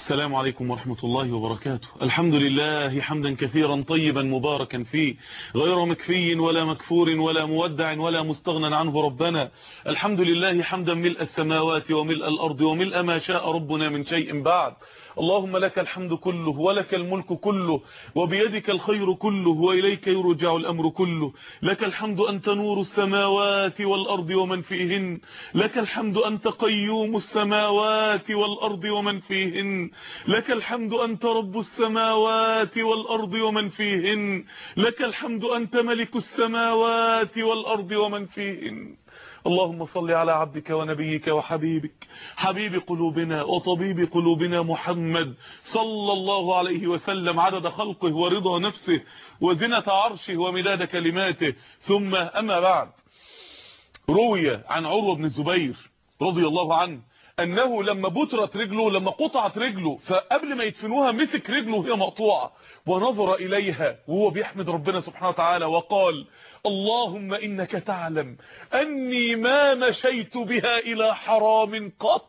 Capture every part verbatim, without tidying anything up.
السلام عليكم ورحمة الله وبركاته. الحمد لله حمدا كثيرا طيبا مباركا فيه، غير مكفي ولا مكفور ولا مودع ولا مستغنى عنه ربنا. الحمد لله حمدا ملء السماوات وملء الأرض وملء ما شاء ربنا من شيء بعد. اللهم لك الحمد كله ولك الملك كله وبيدك الخير كله وإليك يرجع الأمر كله. لك الحمد أنت نور السماوات والأرض ومن فيهن، لك الحمد أنت قيوم السماوات والأرض ومن فيهن، لك الحمد أنت رب السماوات والأرض ومن فيهن، لك الحمد أنت ملك السماوات والأرض ومن فيهن. اللهم صل على عبدك ونبيك وحبيبك حبيب قلوبنا وطبيب قلوبنا محمد صلى الله عليه وسلم، عدد خلقه ورضا نفسه وزنة عرشه ومداد كلماته. ثم أما بعد، روي عن عروة بن الزبير رضي الله عنه انه لما بترت رجله، لما قطعت رجله، فقبل ما يدفنوها مسك رجله وهي مقطوعه ونظر اليها وهو بيحمد ربنا سبحانه وتعالى وقال: اللهم انك تعلم اني ما مشيت بها الى حرام قط.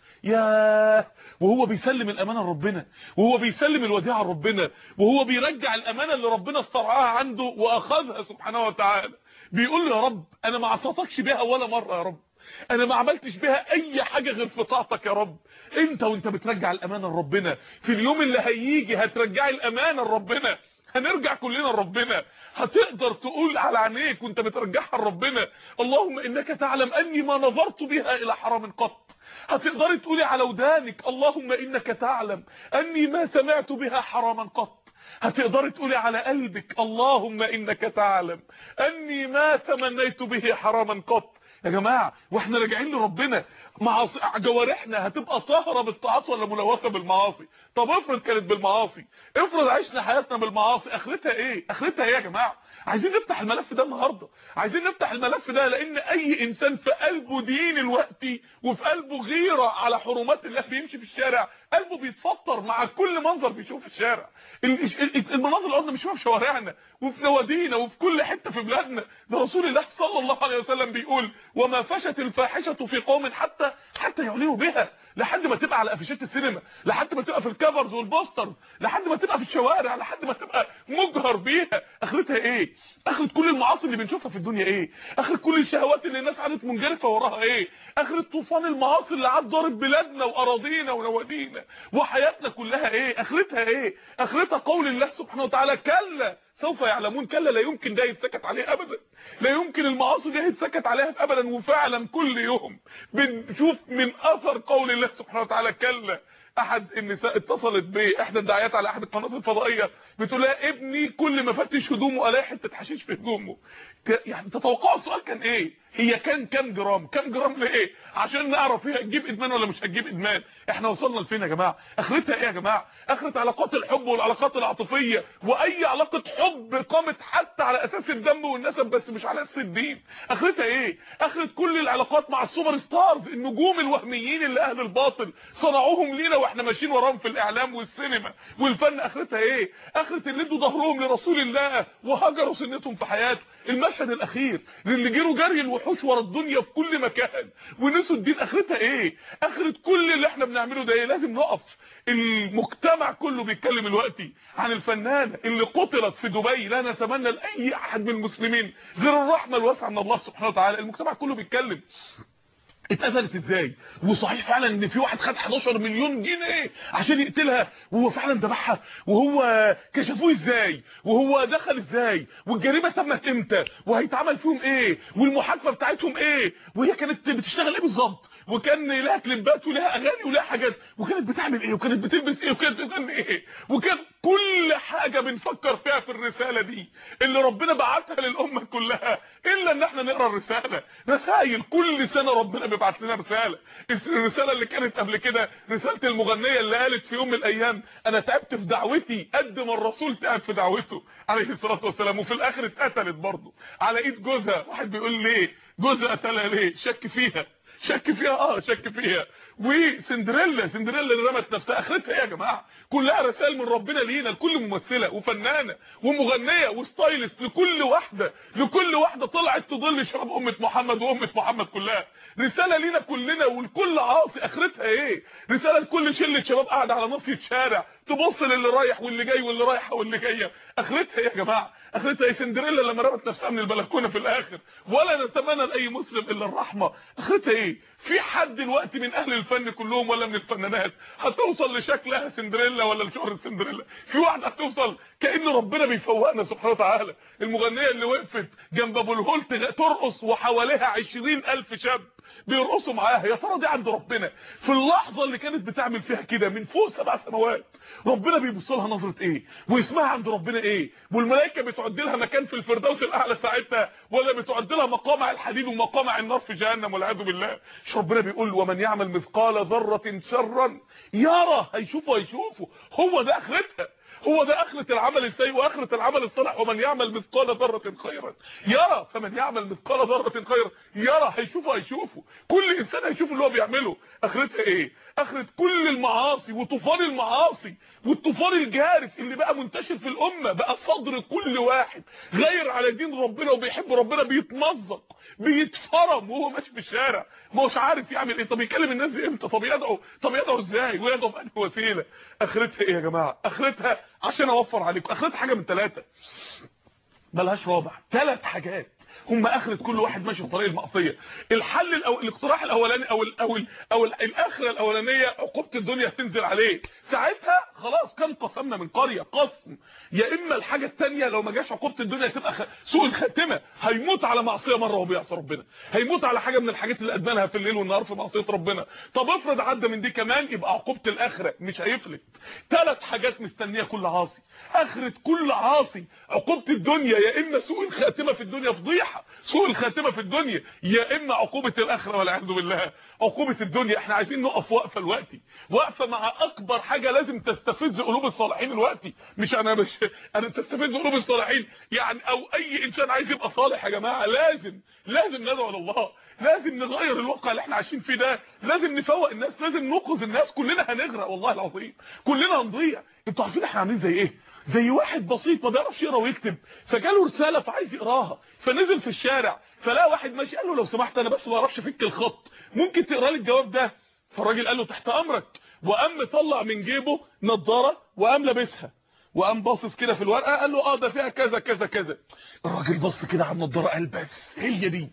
ياه، وهو بيسلم الامانه لربنا، وهو بيسلم الوديعه لربنا، وهو بيرجع الامانه اللي ربنا استرعاها عنده واخذها سبحانه وتعالى، بيقول له: يا رب انا ما عصيتكش بها ولا مره، يا رب انا ما عملتش بها اي حاجه غير في طاعتك يا رب. انت وانت بترجع الامانه لربنا، في اليوم اللي هيجي هترجع الامانه لربنا، هنرجع كلنا لربنا. هتقدر تقول على عينيك وانت بترجعها لربنا: اللهم انك تعلم اني ما نظرت بها الى حرام قط. هتقدري تقولي على ودانك: اللهم انك تعلم اني ما سمعت بها حراما قط. هتقدري تقولي على قلبك: اللهم انك تعلم اني ما تمنيت به حراما قط. يا جماعه واحنا راجعين لربنا، مع جوارحنا هتبقى طاهره بالطاعات ولا ملوثه بالمعاصي؟ طب افرض كانت بالمعاصي، افرض عشنا حياتنا بالمعاصي، اخرتها ايه؟ اخرتها ايه يا جماعه؟ عايزين نفتح الملف ده النهارده، عايزين نفتح الملف ده، لان اي انسان في قلبه دين الوقت وفي قلبه غيره على حرمات الله بيمشي في الشارع قلبه بيتفطر مع كل منظر بيشوفه في الشارع. المناظر اللي قلنا بنشوفها في شوارعنا وفي نوادينا وفي كل حته في بلادنا، ده رسول الله صلى الله عليه وسلم بيقول: وما فشت الفاحشه في قوم حتى حتى يعلنوا بها، لحد ما تبقى على افيشات السينما، لحد ما تبقى في الكفرز والبوسترز، لحد ما تبقى في الشوارع، لحد ما تبقى مجهر بيها. اخرتها ايه؟ اخرة كل المعاصي اللي بنشوفها في الدنيا ايه؟ اخرة كل الشهوات اللي الناس قعدت منجرفه وراها ايه؟ اخرة طوفان المعاصي اللي عاد ضارب بلادنا واراضينا ونوادينا وحياتنا كلها ايه؟ اخرتها ايه؟ اخرتها قول الله سبحانه وتعالى: كلا سوف يعلمون. كلا لا يمكن ده يتسكت عليه ابدا، لا يمكن المعاصي دي يتسكت عليها ابدا. وفعلا كل يوم بنشوف من اثر قول الله سبحانه وتعالى كلا. احد النساء اتصلت باحدى الداعيات على احد القنوات الفضائيه بتقول لها: ابني كل ما فتش هدومه الاقي حته حشيش في هدومه. يعني تتوقعوا السؤال كان ايه؟ هي كان كام جرام؟ كام جرام لايه؟ عشان نعرف هي هتجيب ادمان ولا مش هتجيب ادمان. احنا وصلنا لفين يا جماعه؟ اخرتها ايه يا جماعه؟ اخرة علاقات الحب والعلاقات العاطفيه، واي علاقه حب قامت حتى على اساس الدم والنسب بس مش على اساس الدين، اخرتها ايه؟ اخرة كل العلاقات مع السوبر ستارز، النجوم الوهميين اللي اهل الباطل صنعوهم لينا واحنا ماشيين وراهم في الاعلام والسينما والفن، اخرتها ايه؟ اخرة اللي ادوا ظهرهم لرسول الله وهجروا سنتهم في حياته. المشهد الاخير اللي جروا جري الوحوش ورا الدنيا في كل مكان ونسوا الدين، اخرتها ايه؟ اخرة كل اللي احنا بنعمله ده ايه؟ لازم نقف. المجتمع كله بيتكلم دلوقتي عن الفنانه اللي قتلت في دبي، لا نتمنى لاي احد من المسلمين غير الرحمه الواسعه من الله سبحانه وتعالى. المجتمع كله بيتكلم اتقتلت ازاي، وصحيح فعلا ان في واحد خد حداشر مليون جنيه عشان يقتلها، وهو فعلا ذبحها، وهو كشفوه ازاي، وهو دخل ازاي، والجريمه تمت امتى، وهيتعمل فيهم ايه، والمحاكمه بتاعتهم ايه، وهي كانت بتشتغل ايه بالظبط، وكان لها كليبات ولها اغاني ولها حاجات، وكانت بتعمل ايه، وكانت بتلبس ايه، وكانت بتغني ايه، وكان كل حاجه بنفكر فيها في الرساله دي اللي ربنا بعتها للامه كلها، الا ان احنا نقرا الرساله. رسائل كل سنه ربنا بيبعت لنا رساله. الرساله اللي كانت قبل كده رساله المغنيه اللي قالت في يوم من الايام: انا تعبت في دعوتي قد ما الرسول تعب في دعوته عليه الصلاه والسلام، وفي الاخر اتقتلت برضه على ايد جوزها. واحد بيقول ليه جوزها قتلها؟ ليه؟ شك فيها، شك فيها اه شك فيها. وسندريلا سندريلا اللي رمت نفسها اخرتها ايه يا جماعه؟ كلها رسائل من ربنا لينا، لكل ممثله وفنانه ومغنيه وستايلست، لكل واحده لكل واحده طلعت تضل شباب امه محمد وامه محمد كلها. رساله لينا كلنا ولكل عاصي، اخرتها ايه؟ رساله لكل شله شباب قاعده على ناصيه شارع تبص للي رايح واللي جاي واللي رايحه واللي جايه، اخرتها ايه يا جماعه؟ اخرتها ايه؟ سندريلا لما رمت نفسها من البلكونه في الاخر، ولا نتمنى لاي مسلم الا الرحمه، اخرتها ايه؟ في حد دلوقتي من اهل الفن كلهم ولا من الفنانات هتوصل لشكلها سندريلا ولا لشهرة سندريلا؟ في واحده هتوصل كأن ربنا بيفوقنا سبحانه وتعالى. المغنيه اللي وقفت جنب ابو الهول ترقص وحواليها عشرين ألف شاب بيرقصوا معاها، يا ترى دي عند ربنا في اللحظه اللي كانت بتعمل فيها كده من فوق سبع سماوات ربنا بيبص لها نظره ايه؟ واسمها عند ربنا ايه؟ والملائكه بتعد لها مكان في الفردوس الاعلى ساعتها، ولا بتعد لها مقامع الحديد ومقامع النار في جهنم والعياذ بالله؟ مش ربنا بيقول ومن يعمل مثقال ذره شرا يرى، هيشوفه هيشوفه. هو ده اخرتها، هو ده اخرة العمل السيء واخرة العمل الصالح. ومن يعمل مثقال ذرة خيرا يرى، فمن يعمل مثقال ذرة خيرا يرى، هيشوفه هيشوفه. كل انسان هيشوف اللي هو بيعمله. اخرتها ايه؟ اخرة كل المعاصي وطوفان المعاصي والطوفان الجارف اللي بقى منتشر في الامه، بقى صدر كل واحد غير على دين ربنا وبيحب ربنا بيتمزق بيتفرم وهو ماشي في الشارع، مش عارف يعمل ايه. طب يكلم الناس دي امتى؟ طب يدعو طب يدعو ازاي؟ ويدعو بأنهي وسيله؟ اخرتها ايه يا جماعه؟ اخرتها عشان اوفر عليكم، اخرتها حاجه من ثلاثه ملهاش رابع. ثلاث حاجات هم اخرة كل واحد ماشي في طريق المعصيه. الحل الأو... الاقتراح الاولاني او ال... او ال... او ال... الاخره الاولانيه عقوبه الدنيا هتنزل عليه، ساعتها خلاص كان قسمنا من قريه قسم. يا اما الحاجه الثانيه لو ما جاش عقوبه الدنيا تبقى خ... سوء الخاتمه، هيموت على معصيه مره وهو بيعصي ربنا، هيموت على حاجه من الحاجات اللي ادمنها في الليل والنهار في معصيه ربنا. طب افرض عدى من دي كمان، يبقى عقوبه الاخره مش هيفلت. ثلاث حاجات مستنيه كل عاصي، اخرة كل عاصي عقوبه الدنيا، يا اما سوء الخاتمه في الدنيا فضيحه سوء الخاتمه في الدنيا، يا اما عقوبه الاخره والعياذ بالله. عقوبه الدنيا احنا عايزين نقف وقفه دلوقتي، وقفه مع اكبر حاجه لازم تستفز قلوب الصالحين دلوقتي. مش انا مش انا تستفز قلوب الصالحين يعني، او اي انسان عايز يبقى صالح يا جماعه لازم لازم ندعو لله، لازم نغير الواقع اللي احنا عايشين فيه ده، لازم نفوق الناس، لازم ننقذ الناس. كلنا هنغرق والله العظيم، كلنا هنضيع. انتوا عارفين احنا عاملين زي ايه؟ زي واحد بسيط ما بيعرفش يقرا ويكتب، فجاله رساله فعايز يقراها، فنزل في الشارع فلا واحد ماشي قال له لو سمحت انا بس ما اعرفش افك الخط، ممكن تقرا لي الجواب ده؟ فالراجل قال له تحت امرك، وقام طلع من جيبه نظاره وقام لابسها، وقام باصص كده في الورقه قال له اه ده فيها كذا كذا كذا. الراجل بص كده على النظاره قال بس هي دي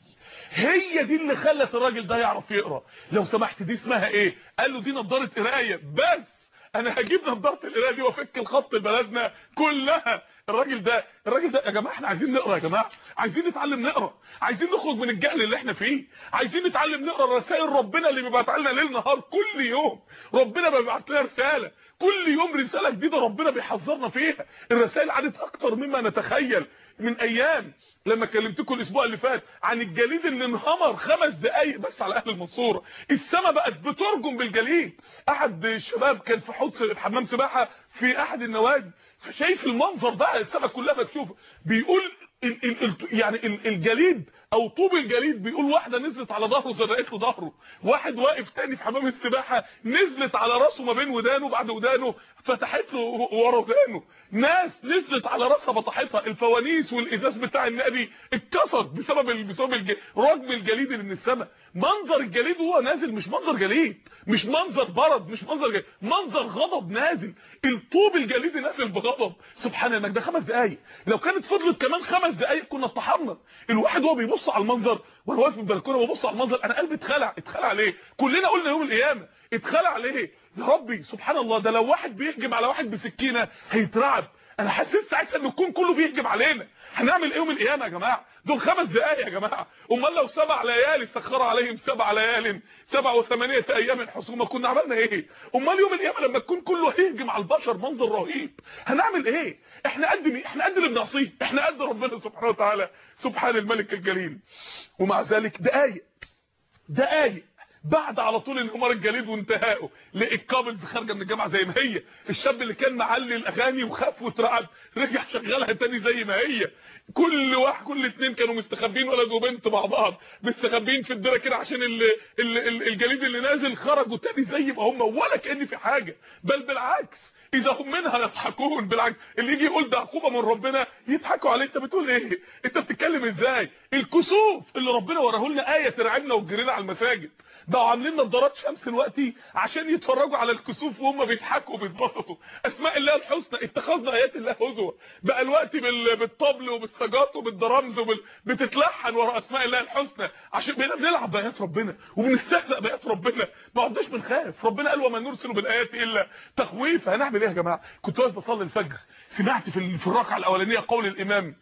هي دي اللي خلت الراجل ده يعرف يقرا. لو سمحت دي اسمها ايه؟ قال له دي نظاره قرايه، بس انا هجيب نظاره القرايه دي وافك الخط بلدنا كلها. الراجل ده الراجل ده يا جماعه احنا عايزين نقرا، يا جماعه عايزين نتعلم نقرا، عايزين نخرج من الجهل اللي احنا فيه، عايزين نتعلم نقرا رسائل ربنا اللي بيبعتها لنا ليل نهار. كل يوم ربنا بيبعت لنا رساله، كل يوم رساله جديده ربنا بيحذرنا فيها. الرسائل عدت اكتر مما نتخيل. من ايام لما كلمتكم الاسبوع اللي فات عن الجليد اللي انهمر خمس دقايق بس على اهل المنصوره، السماء بقت بترجم بالجليد. احد الشباب كان في حوض حمام سباحه في احد النوادي، فشايف المنظر بقى السماء كلها بتشوفه، بيقول ال ال ال يعني ال الجليد او طوب الجليد، بيقول واحده نزلت على ظهره زرقت له ظهره، واحد واقف تاني في حمام السباحه نزلت على راسه ما بين ودانه، بعد ودانه فتحت له ورا ودانه، ناس نزلت على راسها بطحتها، الفوانيس والازاز بتاع النادي اتكسر بسبب بسبب الج... رجم الجليد اللي من السماء. منظر الجليد وهو نازل مش منظر جليد، مش منظر برد، مش منظر جليد، منظر غضب نازل، الطوب الجليدي نازل بغضب. سبحان الله، ده خمس دقايق، لو كانت فضلت كمان خمس دقايق كنا اتطحنا. الواحد وهو بيبص على المنظر، وانا واقف في البلكونه وببص على المنظر انا قلبي اتخلع. اتخلع ليه؟ كلنا قلنا يوم القيامه اتخلع ليه يا ربي؟ سبحان الله، ده لو واحد بيهجم على واحد بسكينه هيترعب. انا حسيت ساعتها ان الكون كله بيهجم علينا. هنعمل ايه يوم القيامه يا جماعه؟ دول خمس دقايق يا جماعه، امال لو سبع ليالي سخر عليهم سبع ليال سبع وثمانيه ايام حسومه كنا عملنا ايه؟ امال يوم القيامه لما الكون كله هيهجم على البشر منظر رهيب هنعمل ايه؟ احنا قد مين؟ احنا قد اللي بنعصيه؟ احنا قد ربنا سبحانه وتعالى؟ سبحان الملك الجليل. ومع ذلك دقايق دقايق بعد على طول انهمار الجليد وانتهائه، لقى الكابلز خارجه من الجامعه زي ما هي، الشاب اللي كان معلي الاغاني وخاف واترعب رجع شغلها تاني زي ما هي، كل واحد كل اتنين كانوا مستخبين ولد وبنت مع بعض مستخبين في الدره كده عشان ال ال ال الجليد اللي نازل، خرجوا تاني زي ما هم ولا كأن في حاجه، بل بالعكس اذا هم منها يضحكون. بالعكس اللي يجي يقول ده عقوبه من ربنا يضحكوا عليه. انت بتقول ايه؟ انت بتتكلم ازاي؟ الكسوف اللي ربنا وراه لنا ايه ترعبنا وتجرينا على المساجد، بقوا عاملين نظارات شمس دلوقتي عشان يتفرجوا على الكسوف وهم بيضحكوا وبيتبسطوا. اسماء الله الحسنى اتخذنا ايات الله هزوا، بقى الوقت بالطبل وبالسجات وبالدرامز وبال... بتتلحن ورا اسماء الله الحسنى عشان بقينا بنلعب بايات ربنا وبنستهزأ بايات ربنا، ما عدناش بنخاف. ربنا قال وما نرسل بالايات الا تخويف. هنعمل ايه يا جماعه؟ كنت واقف بصلي الفجر سمعت في في الركعه الاولانيه قول الامام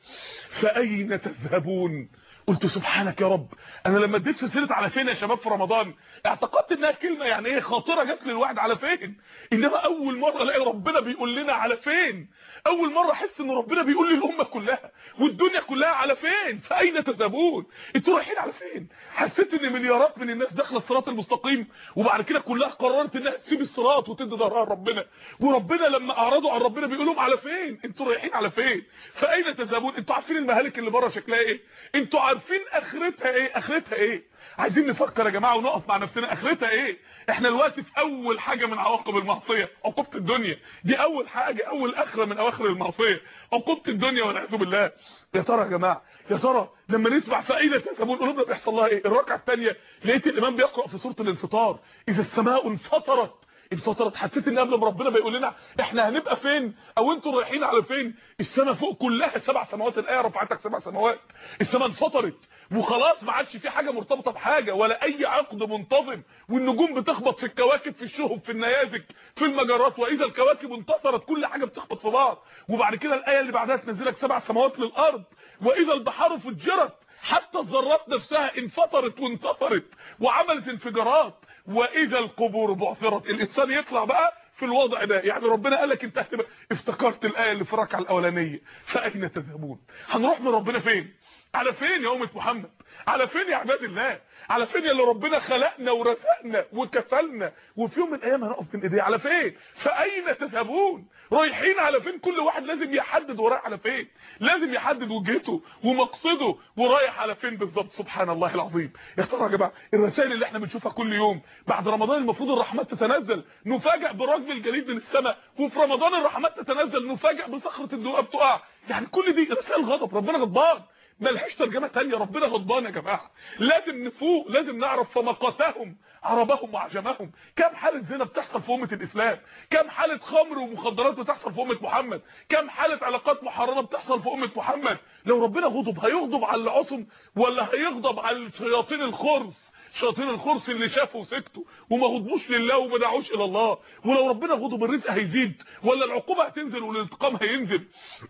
فاين تذهبون، قلت سبحانك يا رب. انا لما اديت سلسله على فين يا شباب في رمضان اعتقدت انها كلمه يعني ايه خاطره جت للواحد على فين، انما اول مره الاقي ربنا بيقول لنا على فين، اول مره احس ان ربنا بيقول للامه كلها والدنيا كلها على فين، فاين تذهبون، انتوا رايحين على فين؟ حسيت ان مليارات من الناس داخله الصراط المستقيم وبعد كده كلها قررت انها تسيب الصراط وتدي ظهرها لربنا، وربنا لما اعرضوا عن ربنا بيقول لهم على فين، انتوا رايحين على فين، فاين تذهبون. انتوا عارفين المهالك اللي بره شكلها ايه؟ انتوا عارفين اخرتها ايه؟ اخرتها ايه؟ عايزين نفكر يا جماعه ونقف مع نفسنا، اخرتها ايه؟ احنا دلوقتي في اول حاجه من عواقب المعصيه، عقوبه الدنيا، دي اول حاجه، اول اخره من اواخر المعصيه، عقوبه الدنيا والعياذ بالله. يا ترى يا جماعه، يا ترى لما نسمع فاين تذهبون قلوبنا بيحصل لها ايه؟ الركعه الثانيه لقيت الامام بيقرا في سوره الانفطار اذا السماء انفطرت، انفطرت. حسيت ان قبل ما ربنا بيقول لنا احنا هنبقى فين او انتوا رايحين على فين، السماء فوق كلها سبع سماوات، الايه رفعتك سبع سماوات، السماء انفطرت وخلاص ما عادش في حاجه مرتبطه بحاجه ولا اي عقد منتظم، والنجوم بتخبط في الكواكب في الشهب في النيازك في المجرات، واذا الكواكب انتصرت كل حاجه بتخبط في بعض. وبعد كده الايه اللي بعدها تنزلك سبع سماوات للارض، واذا البحار فجرت، حتى الذرات نفسها انفطرت وانتصرت وعملت انفجارات، واذا القبور بعثرت. الانسان يطلع بقى في الوضع ده، يعني ربنا قال لك انت هتبقى افتكرت الايه اللي في الركعه الاولانيه فاين تذهبون، هنروح من ربنا فين؟ على فين يا امه محمد؟ على فين يا عباد الله؟ على فين يا اللي ربنا خلقنا ورزقنا وكفلنا وفي يوم من الايام هنقف بين ايديه؟ على فين؟ فاين تذهبون؟ رايحين على فين؟ كل واحد لازم يحدد ورايح على فين، لازم يحدد وجهته ومقصده ورايح على فين بالظبط. سبحان الله العظيم. يا ترى يا جماعه الرسائل اللي احنا بنشوفها كل يوم بعد رمضان المفروض الرحمات تتنزل، نفاجئ برجم الجليد من السماء، وفي رمضان الرحمات تتنزل نفاجئ بصخره الدقاء تقع، يعني كل دي رسائل غضب، ربنا غضبان ملهاش ترجمه ثانيه، ربنا غضبان يا جماعه. لازم نفوق، لازم نعرف فمقاتهم عربهم وعجمهم. كم حاله زنا بتحصل في امه الاسلام، كم حاله خمر ومخدرات بتحصل في امه محمد، كم حاله علاقات محرمه بتحصل في امه محمد. لو ربنا غضب هيغضب على العصم ولا هيغضب على الشياطين الخرس، شياطين الخرس اللي شافوا وسكتوا وما غضبوش لله وما دعوش الى الله؟ ولو ربنا غضب الرزق هيزيد ولا العقوبه هتنزل والانتقام هينزل؟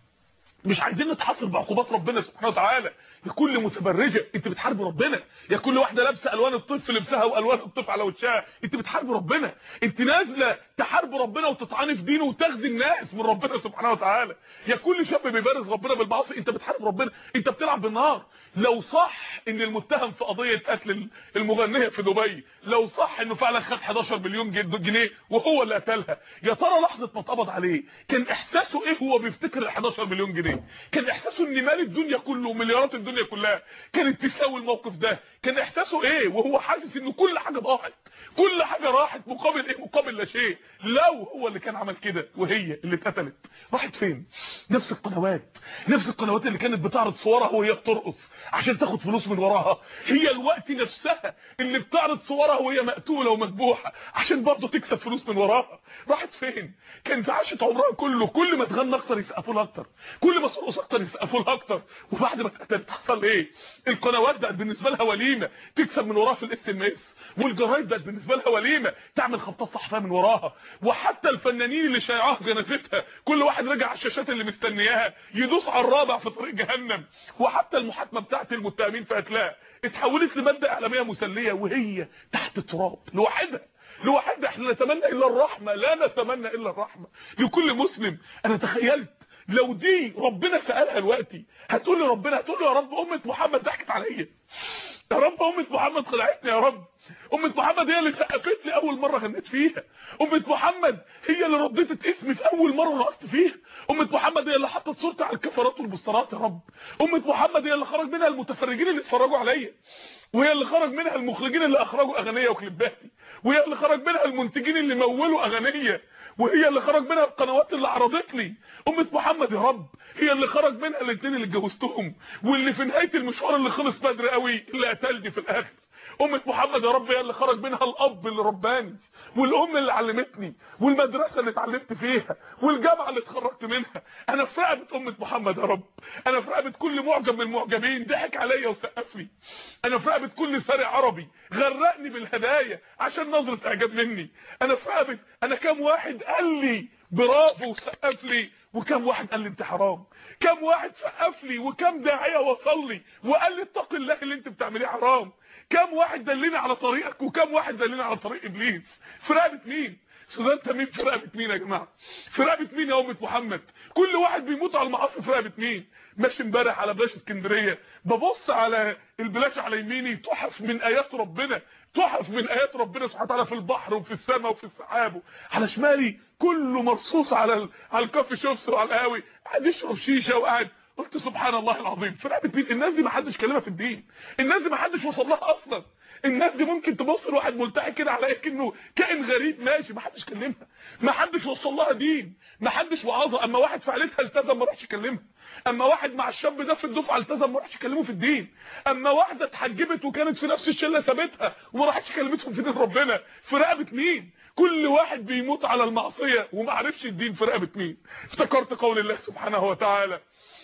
مش عايزين نتحصر بعقوبات ربنا سبحانه وتعالى. يا كل متبرجه انت بتحارب ربنا، يا كل واحده لابسه الوان الطفل لبسها والوان الطفل على وشها انت بتحارب ربنا، انت نازله تحارب ربنا وتطعني في دينه وتاخدي الناس من ربنا سبحانه وتعالى. يا كل شاب بيبارز ربنا بالمعاصي انت بتحارب ربنا، انت بتلعب بالنار. لو صح ان المتهم في قضيه قتل المغنيه في دبي، لو صح انه فعلا خد حداشر مليون جنيه وهو اللي قتلها، يا ترى لحظه ما اتقبض عليه كان احساسه ايه وهو بيفتكر ال حداشر مليون جنيه؟ كان احساسه ان مال الدنيا كله ومليارات الدنيا كلها كانت تساوي الموقف ده؟ كان احساسه ايه وهو حاسس ان كل حاجه ضاعت، كل حاجه راحت، مقابل ايه؟ مقابل لا شيء. لو هو اللي كان عمل كده وهي اللي اتقتلت راحت فين؟ نفس القنوات، نفس القنوات اللي كانت بتعرض صورها وهي بترقص عشان تاخد فلوس من وراها، هي الوقت نفسها اللي بتعرض صورها وهي مقتوله ومذبوحه عشان برضه تكسب فلوس من وراها. راحت فين؟ كانت عاشت عمرها كله كل ما تغنى اكتر يسقفوا لها اكتر، كل ما ترقص اكتر يسقفوا لها اكتر، وبعد ما اتقتلت حصل ايه؟ القنوات بقت بالنسبه لها وليمه تكسب من وراها في الاس ام اس، والجرايد بقت بالنسبه لها وليمه تعمل خبطات صحفيه من وراها، وحتى الفنانين اللي شايعوها في جنازتها كل واحد رجع على الشاشات اللي مستنياها يدوس على الرابع في طريق جهنم، وحتى المحاكمه بتاعت المتهمين في قتلها اتحولت لماده اعلاميه مسليه وهي تحت التراب لوحدها لوحدها. احنا نتمنى الا الرحمه، لا نتمنى الا الرحمه لكل مسلم. انا تخيلت لو دي ربنا سالها دلوقتي هتقول لي ربنا، هتقول له يا رب امه محمد ضحكت عليا، يا رب امه محمد خلعتني، يا رب امه محمد هي اللي سقفت لي اول مره غنيت فيها، امه محمد هي اللي ردت اسمي في اول مره رقصت فيها، امه محمد هي اللي حطت صورتي على الكفرات والبوسترات، يا رب امه محمد هي اللي خرج منها المتفرجين اللي اتفرجوا عليا، وهي اللي خرج منها المخرجين اللي اخرجوا اغنيه وكليباتي، وهي اللي خرج منها المنتجين اللي مولوا اغنيه، وهي اللي خرج منها القنوات اللي عرضت لي. امه محمد يا رب هي اللي خرج منها الاثنين اللي اتجوزتهم، واللي في نهايه المشوار اللي خلص بدري قوي اللي قتلني في الاخر. امه محمد يا رب هي اللي خرج منها الاب اللي رباني، والام اللي علمتني، والمدرسه اللي اتعلمت فيها، والجامعه اللي اتخرجت منها. انا في رقبه امه محمد يا رب، انا في رقبه كل معجب من المعجبين ضحك عليا وسقف لي، انا في رقبه كل سارق عربي غرقني بالهدايا عشان نظره اعجاب مني، انا في رقبه انا كام واحد قال لي برافو وسقف لي، وكم واحد قال لي انت حرام، كم واحد سقف لي، وكم داعيه وصل لي وقال لي اتق الله اللي انت بتعمليه حرام، كم واحد دلني على طريقك، وكم واحد دلني على طريق ابليس. في رقبه مين؟ سوزان تميم في رقبه مين يا جماعه؟ في رقبه مين يا امه محمد؟ كل واحد بيموت على المعاصي في رقبه مين؟ ماشي امبارح على بلاش اسكندريه ببص على البلاش على يميني تحف من ايات ربنا، تحف من ايات ربنا سبحانه وتعالى في البحر وفي السماء وفي السحاب، على شمالي كله مرصوص على ال... على الكافي شوبس وعلى القهاوي قاعد يشرب شيشه وقاعد. قلت سبحان الله العظيم، في رقبه مين؟ الناس دي ما حدش كلمها في الدين، الناس دي ما حدش وصل لها اصلا، الناس دي ممكن تبص لواحد ملتحي كده على كأنه كائن غريب ماشي، ما حدش كلمها، ما حدش وصل لها دين، ما حدش وعظها. اما واحد في عيلتها التزم ما راحش يكلمها، اما واحد مع الشاب ده في الدفعه التزم ما راحش يكلمه في الدين، اما واحده اتحجبت وكانت في نفس الشله سابتها وما راحتش كلمتهم في دين ربنا. في رقبه مين؟ كل واحد بيموت على المعصيه وما عرفش الدين. في رقبه مين؟ افتكرت قول الله سبحانه وتعالى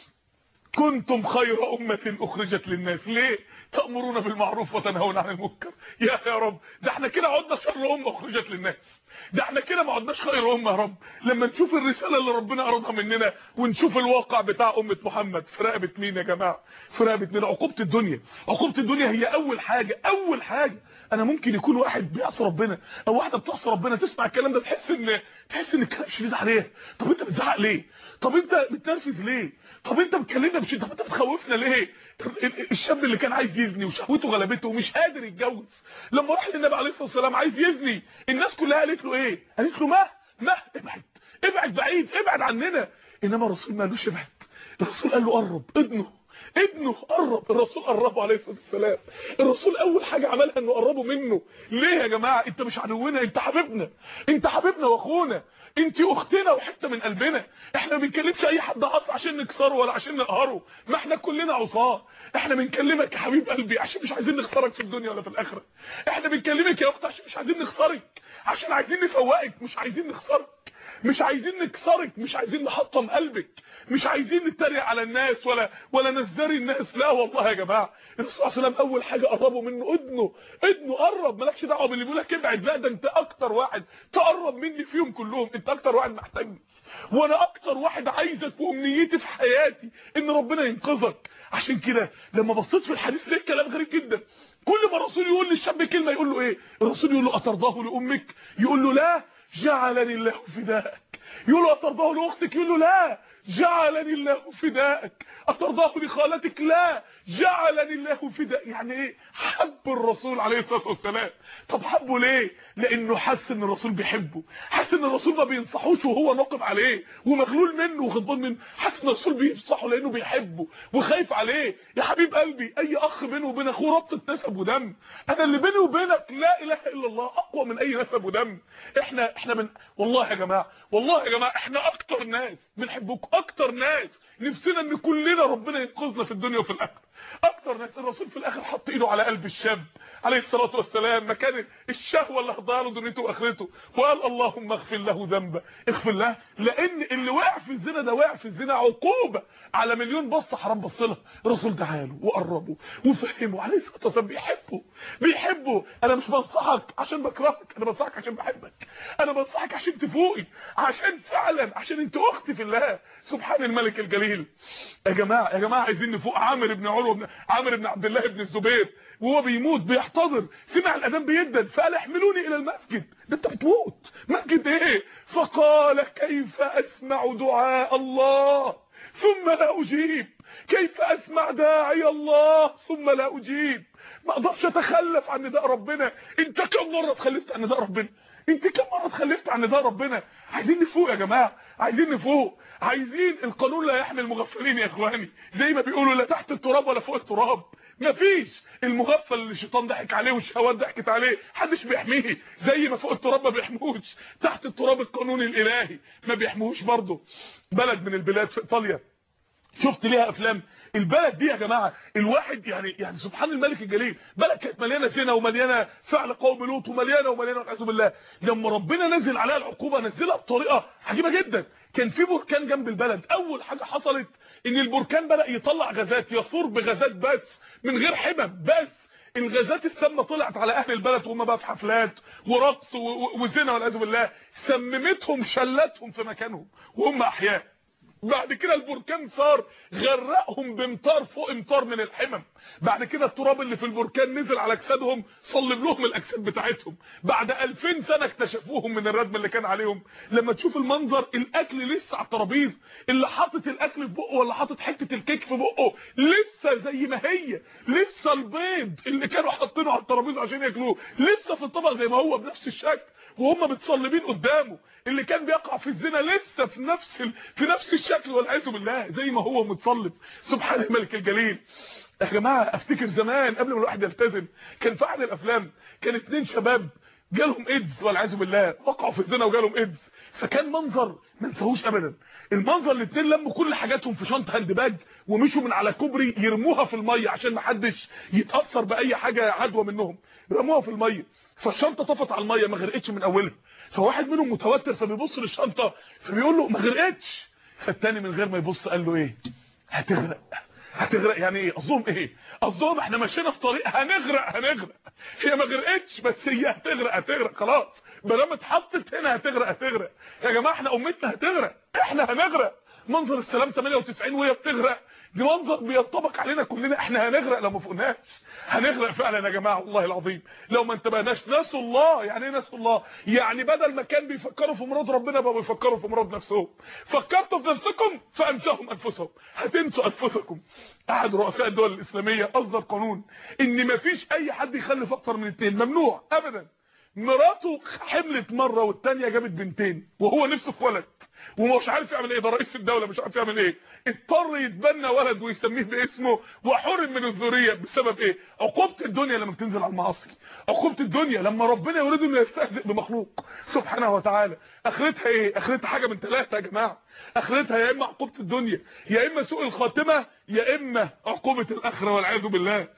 كنتم خير أمة أخرجت للناس. ليه؟ تأمرون بالمعروف وتنهون عن المنكر. يا يا رب ده احنا كده عدنا شر أمة أخرجت للناس، ده احنا كده ما عدناش خير أمة يا رب. لما نشوف الرسالة اللي ربنا أرادها مننا ونشوف الواقع بتاع أمة محمد. في رقبة مين يا جماعة؟ في رقبة مين؟ عقوبة الدنيا. عقوبة الدنيا هي أول حاجة، أول حاجة. أنا ممكن يكون واحد بيعصي ربنا أو واحدة بتعصي ربنا، تسمع الكلام ده تحس إن تحس إن الكلام شديد عليها. طب أنت بتزعق ليه؟ طب أنت بتنرفز ليه؟ طب أنت بتكلمنا بشدة؟ طب أنت بتخوفنا ليه؟ الشاب اللي كان عايز يزني وشهوته غلبته ومش قادر يتجوز، لما راح للنبي عليه الصلاه والسلام عايز يزني، الناس كلها قالت له ايه؟ قالت له ما ما ابعد ابعد بعيد ابعد عننا. انما الرسول ما قالوش ابعد، الرسول قال له قرب، ابنه ابنه قرب. الرسول قربه عليه الصلاه والسلام. الرسول اول حاجه عملها انه قربه منه. ليه يا جماعه؟ انت مش عدونا، انت حبيبنا، انت حبيبنا واخونا، انت اختنا وحته من قلبنا. احنا ما بنكلمش اي حد عصى عشان نكسره ولا عشان نقهره، ما احنا كلنا عصاه. احنا بنكلمك يا حبيب قلبي عشان مش عايزين نخسرك في الدنيا ولا في الاخره. احنا بنكلمك يا اخت عشان مش عايزين نخسرك، عشان عايزين نفوقك، مش عايزين نخسرك، مش عايزين نكسرك، مش عايزين نحطم قلبك، مش عايزين نتريق على الناس ولا ولا نزدري الناس. لا والله يا جماعه، الرسول صلى الله عليه وسلم اول حاجه قربوا منه ابنه. ابنه قرب، مالكش دعوه باللي بيقول لك ابعد، لا ده انت اكتر واحد تقرب مني فيهم كلهم، انت اكتر واحد محتاجني، وانا اكتر واحد عايزك، وامنيتي في حياتي ان ربنا ينقذك. عشان كده لما بصيت في الحديث لقيت كلام غريب جدا. كل ما الرسول يقول للشاب كلمه يقول له ايه؟ الرسول يقول له اترضاه لامك؟ يقول له لا جعلني الله فداءك. يقول له اترضاه لاختك؟ يقول له لا جعلني الله فداءك. اترضاه لخالتك؟ لا جعلني الله فداء. يعني ايه؟ حب الرسول عليه الصلاه والسلام. طب حبه ليه؟ لانه حس ان الرسول بيحبه، حس ان الرسول ما بينصحوش وهو ناقم عليه ومغلول منه وغضبان منه، حس ان الرسول بينصحه لانه بيحبه وخايف عليه. يا حبيب قلبي، اي اخ بينه وبين اخوه ربطه نسب ودم. انا اللي بيني وبينك لا اله الا الله اقوى من اي نسب ودم. احنا احنا من والله يا جماعه، والله يا جماعه احنا اكتر ناس بنحبكم، اكتر ناس نفسنا ان كلنا ربنا ينقذنا في الدنيا وفي الاخره. اكتر ناس. الرسول في الاخر حط ايده على قلب الشاب عليه الصلاه والسلام مكان الشهوه اللي هتضيع له دنيته واخرته، وقال اللهم اغفر له ذنبه. اغفر له، لان اللي وقع في الزنا ده وقع في الزنا عقوبه على مليون بصه حرام بص لها. الرسول دعا له وقربه وفهمه عليه الصلاه والسلام. بيحبه بيحبه. انا مش بنصحك عشان بكرهك، انا بنصحك عشان بحبك، انا بنصحك عشان تفوقي، عشان فعلا عشان انت اختي في الله. سبحان الملك الجليل. يا جماعه يا جماعه عايزين نفوق. عامر بن عروه بن عامر بن عبد الله بن الزبير وهو بيموت بيحتضر سمع الاذان بيدن فقال احملوني الى المسجد. ده انت بتموت، مسجد ايه؟ فقال كيف اسمع دعاء الله ثم لا اجيب؟ كيف اسمع داعي الله ثم لا اجيب؟ ما اقدرش اتخلف عن نداء ربنا. انت كم مره اتخلفت عن نداء ربنا؟ انت كم مره اتخلفت عن نداء ربنا؟ عايزين نفوق يا جماعه، عايزين نفوق، عايزين القانون لا يحمي المغفلين يا اخواني، زي ما بيقولوا لا تحت التراب ولا فوق التراب. مفيش المغفل اللي الشيطان ضحك عليه والشهوات ضحكت عليه محدش بيحميه، زي ما فوق التراب ما بيحموش تحت التراب القانون الالهي ما بيحموش برضه. بلد من البلاد في ايطاليا شفت ليها افلام. البلد دي يا جماعه الواحد يعني يعني سبحان الملك الجليل، بلد كانت مليانه زنا ومليانه فعل قوم لوط ومليانه ومليانه والعياذ بالله. لما ربنا نزل عليها العقوبه نزلها بطريقه عجيبه جدا. كان في بركان جنب البلد، اول حاجه حصلت ان البركان بدا يطلع غازات، يثور بغازات بس من غير حمم، بس الغازات السامه طلعت على اهل البلد وهم بقى في حفلات ورقص وزنا والعياذ بالله، سممتهم شلتهم في مكانهم وهم احياء. بعد كده البركان صار غرقهم بامطار فوق امطار من الحمم. بعد كده التراب اللي في البركان نزل على اجسادهم صلب لهم الاجساد بتاعتهم. بعد ألفين سنه اكتشفوهم من الردم اللي كان عليهم. لما تشوف المنظر، الاكل لسه على الترابيز، اللي حاطط الاكل في بقه ولا حاطط حته الكيك في بقه لسه زي ما هي، لسه البيض اللي كانوا حاطينه على الترابيز عشان ياكلوه لسه في الطبق زي ما هو بنفس الشكل وهم متصلبين قدامه. اللي كان بيقع في الزنا لسه في نفس ال... في نفس الشكل والعياذ بالله زي ما هو متصلب. سبحان الملك الجليل. يا جماعه افتكر زمان قبل ما الواحد يلتزم كان في احد الافلام كان اتنين شباب جالهم ايدز والعياذ بالله، وقعوا في الزنا وجالهم ايدز، فكان منظر ما انساهوش ابدا. المنظر الاثنين لموا كل حاجاتهم في شنطه هاند باج ومشوا من على كوبري يرموها في الميه عشان ما حدش يتاثر باي حاجه عدوى منهم، رموها في الميه، فالشنطه طفت على الميه ما غرقتش من اولها. فواحد منهم متوتر فبيبص للشنطه فبيقول له ما غرقتش، فالتاني من غير ما يبص قال له ايه؟ هتغرق. هتغرق يعني ايه؟ قصدهم ايه؟ قصدهم احنا ماشيين في طريق هنغرق هنغرق. هي ما غرقتش بس هي هتغرق هتغرق خلاص، ما دام اتحطت هنا هتغرق هتغرق. يا جماعه احنا امتنا هتغرق، احنا هنغرق. منظر السلام ثمانية وتسعين وهي بتغرق دي منظر بينطبق علينا كلنا، احنا هنغرق لو ما فوقناش، هنغرق فعلا يا جماعه والله العظيم لو ما انتبهناش. نسوا الله. يعني ايه نسوا الله؟ يعني بدل ما كان بيفكروا في مراد ربنا بقوا بيفكروا في مراد نفسهم. فكرتوا في نفسكم فانساهم انفسهم، هتنسوا انفسكم. احد رؤساء الدول الاسلاميه اصدر قانون ان ما فيش اي حد يخلف اكتر من اتنين، ممنوع ابدا. مراته حملت مره والثانيه جابت بنتين وهو نفسه في ولد ومش عارف يعمل ايه، ده رئيس الدوله مش عارف يعمل ايه، اضطر يتبنى ولد ويسميه باسمه وحرم من الذريه بسبب ايه؟ عقوبه الدنيا لما بتنزل على المعاصي، عقوبه الدنيا لما ربنا يريد انه يستهزئ بمخلوق سبحانه وتعالى. اخرتها ايه؟ اخرتها حاجه من ثلاثه يا جماعه، اخرتها يا اما عقوبه الدنيا يا اما سوء الخاتمه يا اما عقوبه الاخره والعياذ بالله.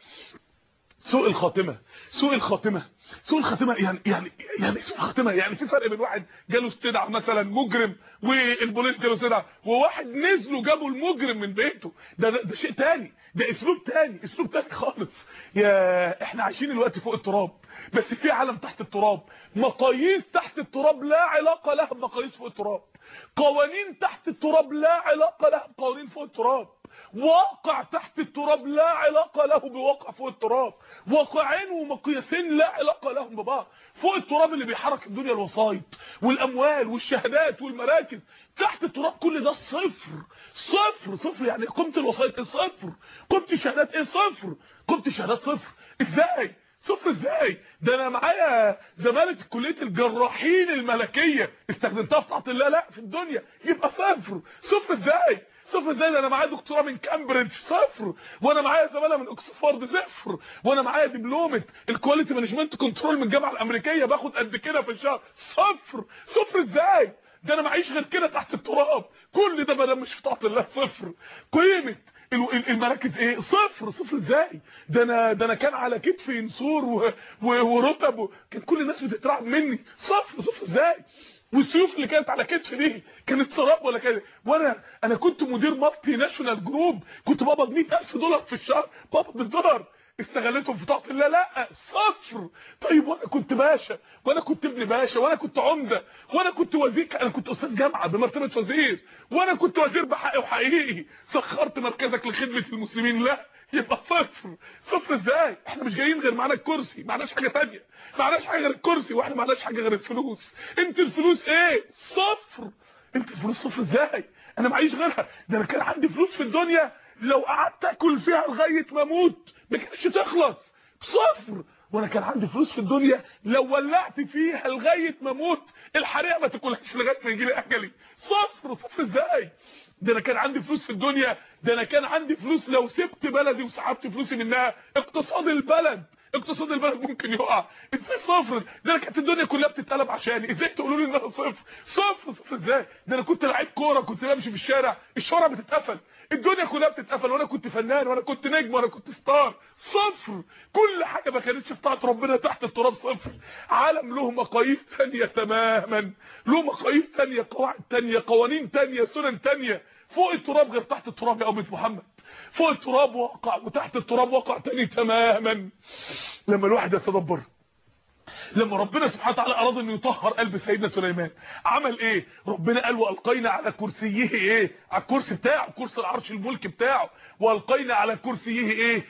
سوء الخاتمه، سوء الخاتمه، سوء الخاتمه يعني يعني يعني سوء الخاتمه يعني في فرق بين واحد جاله استدعاء مثلا مجرم والبوليس جاله استدعاء، وواحد نزلوا جابوا المجرم من بيته، ده ده شيء تاني، ده اسلوب تاني، اسلوب تاني خالص. يا احنا عايشين دلوقتي فوق التراب بس في عالم تحت التراب، مقاييس تحت التراب لا علاقه لها بمقاييس فوق التراب، قوانين تحت التراب لا علاقه لها بقوانين فوق التراب، واقع تحت التراب لا علاقه له بواقع فوق التراب، واقعين ومقياسين لا علاقه لهم ببعض. فوق التراب اللي بيحرك الدنيا الوسايط والاموال والشهادات والمراكز، تحت التراب كل ده صفر صفر صفر. يعني قيمه الوسايط صفر، قيمه الشهادات ايه؟ صفر، قيمه الشهادات صفر. ازاي صفر؟ ازاي؟ ده انا معايا زماله كليه الجراحين الملكيه استخدمتها في طاعه الله، لا في الدنيا يبقى صفر. صفر ازاي؟ صفر ازاي؟ ده انا معايا دكتوراه من كامبريدج صفر، وانا معايا زماله من اوكسفورد صفر، وانا معايا دبلومه الكواليتي مانجمنت كنترول من الجامعه الامريكيه باخد قد كده في الشهر صفر. صفر ازاي؟ ده انا معيش غير كده تحت التراب، كل ده ما دام مش في طاعه الله صفر. قيمه المراكز ايه؟ صفر صفر ازاي؟ ده انا ده انا كان على كتفي نسور و... و... ورتب و... كان كل الناس بتترعب مني صفر صفر ازاي؟ والسيوف اللي كانت على كتفي دي كانت سراب ولا كانت، وانا انا كنت مدير مالتي ناشونال جروب كنت بقبض مئة ألف دولار في الشهر، بقبض بالدولار، استغلتهم في طاعه الله؟ لا صفر. طيب وانا كنت باشا، وانا كنت ابن باشا، وانا كنت عمده، وانا كنت وزير، انا كنت استاذ جامعه بمرتبه وزير، وانا كنت وزير بحقي وحقيقي، سخرت مركزك لخدمه المسلمين؟ لا يبقى صفر. صفر ازاي؟ احنا مش جايين غير معانا الكرسي، معناش حاجه ثانيه، معناش حاجه غير الكرسي، واحنا معناش حاجه غير الفلوس. انت الفلوس ايه؟ صفر. انت الفلوس صفر ازاي؟ انا معيش غيرها، ده انا كان عندي فلوس في الدنيا لو قعدت اكل فيها لغايه ما اموت ما كانتش تخلص. صفر. وانا كان عندي فلوس في الدنيا لو ولعت فيها لغايه ما اموت الحريقه ما تاكلهاش لغايه ما يجي لي اجلي. صفر. صفر ازاي؟ ده انا كان عندي فلوس في الدنيا، ده انا كان عندي فلوس لو سبت بلدي وسحبت فلوسي منها اقتصاد البلد اقتصاد البلد ممكن يقع. ازاي صفر؟ ده انا كانت الدنيا كلها بتتقلب عشاني، ازاي تقولوا لي ان انا صفر؟ صفر. صفر ازاي؟ ده انا كنت لعيب كوره، كنت بمشي في الشارع الشوارع بتتقفل، الدنيا كلها بتتقفل، وانا كنت فنان وانا كنت نجم وانا كنت ستار. صفر. كل حاجه ما كانتش في طاعه ربنا تحت التراب. صفر. عالم له مقاييس ثانيه تماما، له مقاييس ثانيه، قواعد ثانيه، قوانين ثانيه، سنن ثانيه. فوق التراب غير تحت التراب يا امه محمد. فوق التراب واقع وتحت التراب واقع تاني تماما. لما الواحد يتدبر، لما ربنا سبحانه وتعالى اراد انه يطهر قلب سيدنا سليمان عمل ايه؟ ربنا قال والقينا على كرسيه ايه؟ على الكرسي بتاعه، كرسي العرش الملك بتاعه، والقينا على كرسيه ايه؟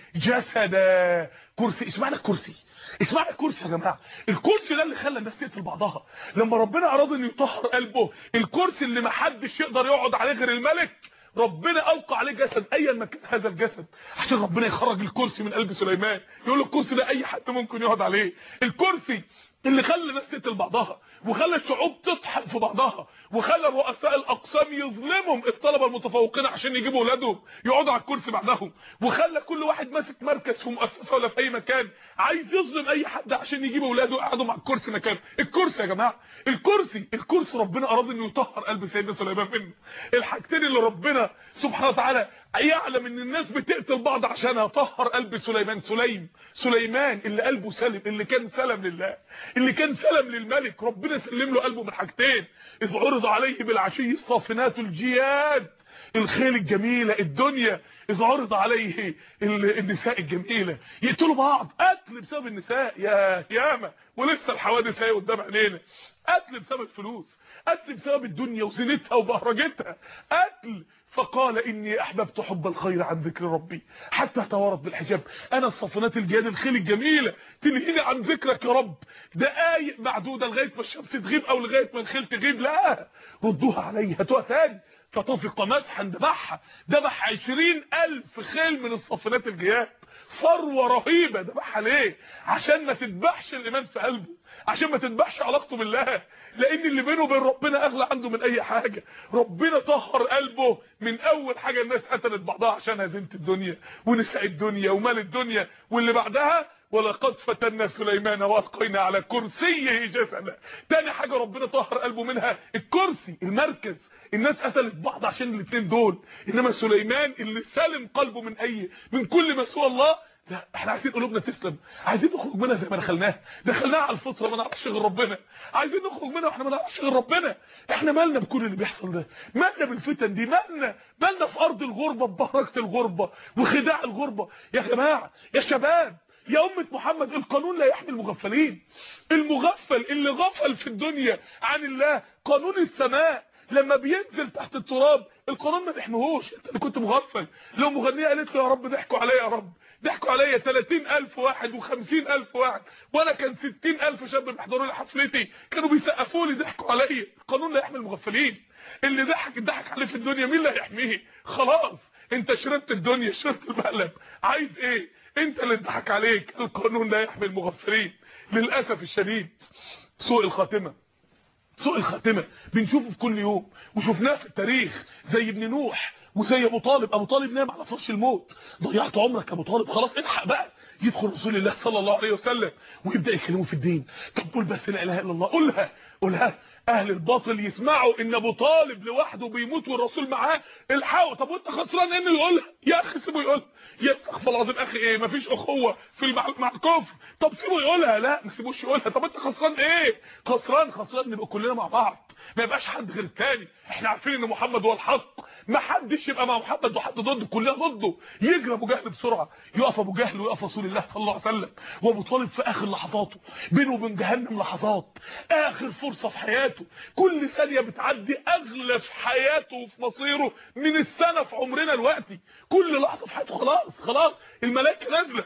جسدا. كرسي. اسمعنا الكرسي، اسمعنا الكرسي يا جماعه. الكرسي ده اللي خلى الناس تقتل بعضها. لما ربنا اراد انه يطهر قلبه، الكرسي اللي ما حدش يقدر يقعد عليه غير الملك، ربنا القى عليه جسد ايا ما كان هذا الجسد، عشان ربنا يخرج الكرسي من قلب سليمان. يقول له الكرسي ده اي حد ممكن يقعد عليه. الكرسي اللي خلى الناس تقتل بعضها، وخلى الشعوب تطحن في بعضها، وخلى رؤساء الاقسام يظلمهم الطلبه المتفوقين عشان يجيبوا اولادهم يقعدوا على الكرسي بعدهم، وخلى كل واحد ماسك مركز في مؤسسه ولا في اي مكان عايز يظلم اي حد عشان يجيب اولاده يقعدوا مع الكرسي مكانه. الكرسي يا جماعه، الكرسي الكرسي ربنا اراد انه يطهر قلب سيدنا سليمان منه. الحاجتين اللي ربنا سبحانه وتعالى يعلم ان الناس بتقتل بعض عشانها، طهر قلب سليمان. سليم سليمان اللي قلبه سلم، اللي كان سلم لله، اللي كان سلم للملك، ربنا سلم له قلبه من حاجتين. اذ عرض عليه بالعشي الصافنات الجياد، الخيل الجميله الدنيا، اذ عرض عليه النساء الجميله، يقتلوا بعض، قتل بسبب النساء. يا ياما ولسه الحوادث اهي قدام عينينا. قتل بسبب الفلوس، قتل بسبب الدنيا وزينتها وبهرجتها، قتل. فقال اني احببت حب الخير عن ذكر ربي حتى توارت بالحجاب. انا الصافنات الجياد، الخيل الجميله، تنهيني عن ذكرك يا رب دقايق معدوده لغايه ما الشمس تغيب او لغايه ما الخيل تغيب. لا، ردوها علي، هاتوها تاني. فطفق مسحا ذبحها، ذبح عشرين الف خيل من الصافنات الجياد، ثروه رهيبه. ذبحها ليه؟ عشان ما تذبحش الايمان في قلبه، عشان ما تذبحش علاقته بالله، لان اللي بينه وبين ربنا اغلى عنده من اي حاجه. ربنا طهر قلبه من اول حاجه الناس قتلت بعضها عشانها، زينه الدنيا ونساء الدنيا ومال الدنيا، واللي بعدها ولقد فتنا سليمان والقينا على كرسيه جسدا. تاني حاجه ربنا طهر قلبه منها الكرسي، المركز. الناس قتلت بعض عشان الاثنين دول، انما سليمان اللي سلم قلبه من اي من كل ما سوى الله. لا، احنا عايزين قلوبنا تسلم، عايزين نخرج منها زي ما دخلناها، دخلناها على الفطره ما نعرفش غير ربنا، عايزين نخرج منها واحنا ما نعرفش غير ربنا. احنا مالنا بكل اللي بيحصل ده؟ مالنا بالفتن دي؟ مالنا مالنا في ارض الغربه، ببركه الغربه وخداع الغربه. يا جماعه، يا شباب، يا أمة محمد، القانون لا يحمي المغفلين. المغفل اللي غفل في الدنيا عن الله، قانون السماء لما بينزل تحت التراب القانون ما بيحميهوش. انت اللي كنت مغفل. لو مغنيه قالت له يا رب ضحكوا عليا، يا رب ضحكوا عليا ثلاثين الف واحد وخمسين الف واحد، وانا كان ستين الف شاب بيحضروا لي حفلتي كانوا بيسقفوا لي ضحكوا عليا. القانون لا يحمي المغفلين. اللي ضحك ضحك عليه في الدنيا، مين اللي هيحميه؟ خلاص انت شربت الدنيا، شربت المقلب، عايز ايه؟ انت اللي ضحك عليك. القانون لا يحمي المغفلين. للاسف الشديد سوء الخاتمه، سوء الخاتمه بنشوفه في كل يوم، وشفناه في التاريخ، زي ابن نوح وزي ابو طالب. ابو طالب نام على فرش الموت. ضيعت عمرك يا ابو طالب، خلاص الحق بقى. يدخل رسول الله صلى الله عليه وسلم ويبدا يكلمه في الدين. طب قول بس لا اله الا الله، قولها قولها. اهل الباطل يسمعوا ان ابو طالب لوحده بيموت والرسول معاه، الحقوا. طب وانت خسران انه يقولها؟ يا اخي سيبه يقولها. يا استغفر الله العظيم، اخي ايه؟ مفيش اخوه في المع... مع الكفر. طب سيبه يقولها. لا، ما سيبوش يقولها. طب انت خسران ايه؟ خسران خسران نبقى كلنا مع بعض، ما يبقاش حد غير الثاني. احنا عارفين ان محمد هو الحق، ما حدش يبقى مع محمد وحد ضده، كلنا ضده. يجري ابو جهل بسرعه، يقف ابو جهل ويقف رسول الله صلى الله عليه وسلم، وابو طالب في اخر لحظاته بينه وبين جهنم لحظات، اخر فرصه في حياته. كل ثانيه بتعدي اغلى في حياته وفي مصيره من السنه في عمرنا دلوقتي. كل لحظه في حياته خلاص خلاص الملائكه نازله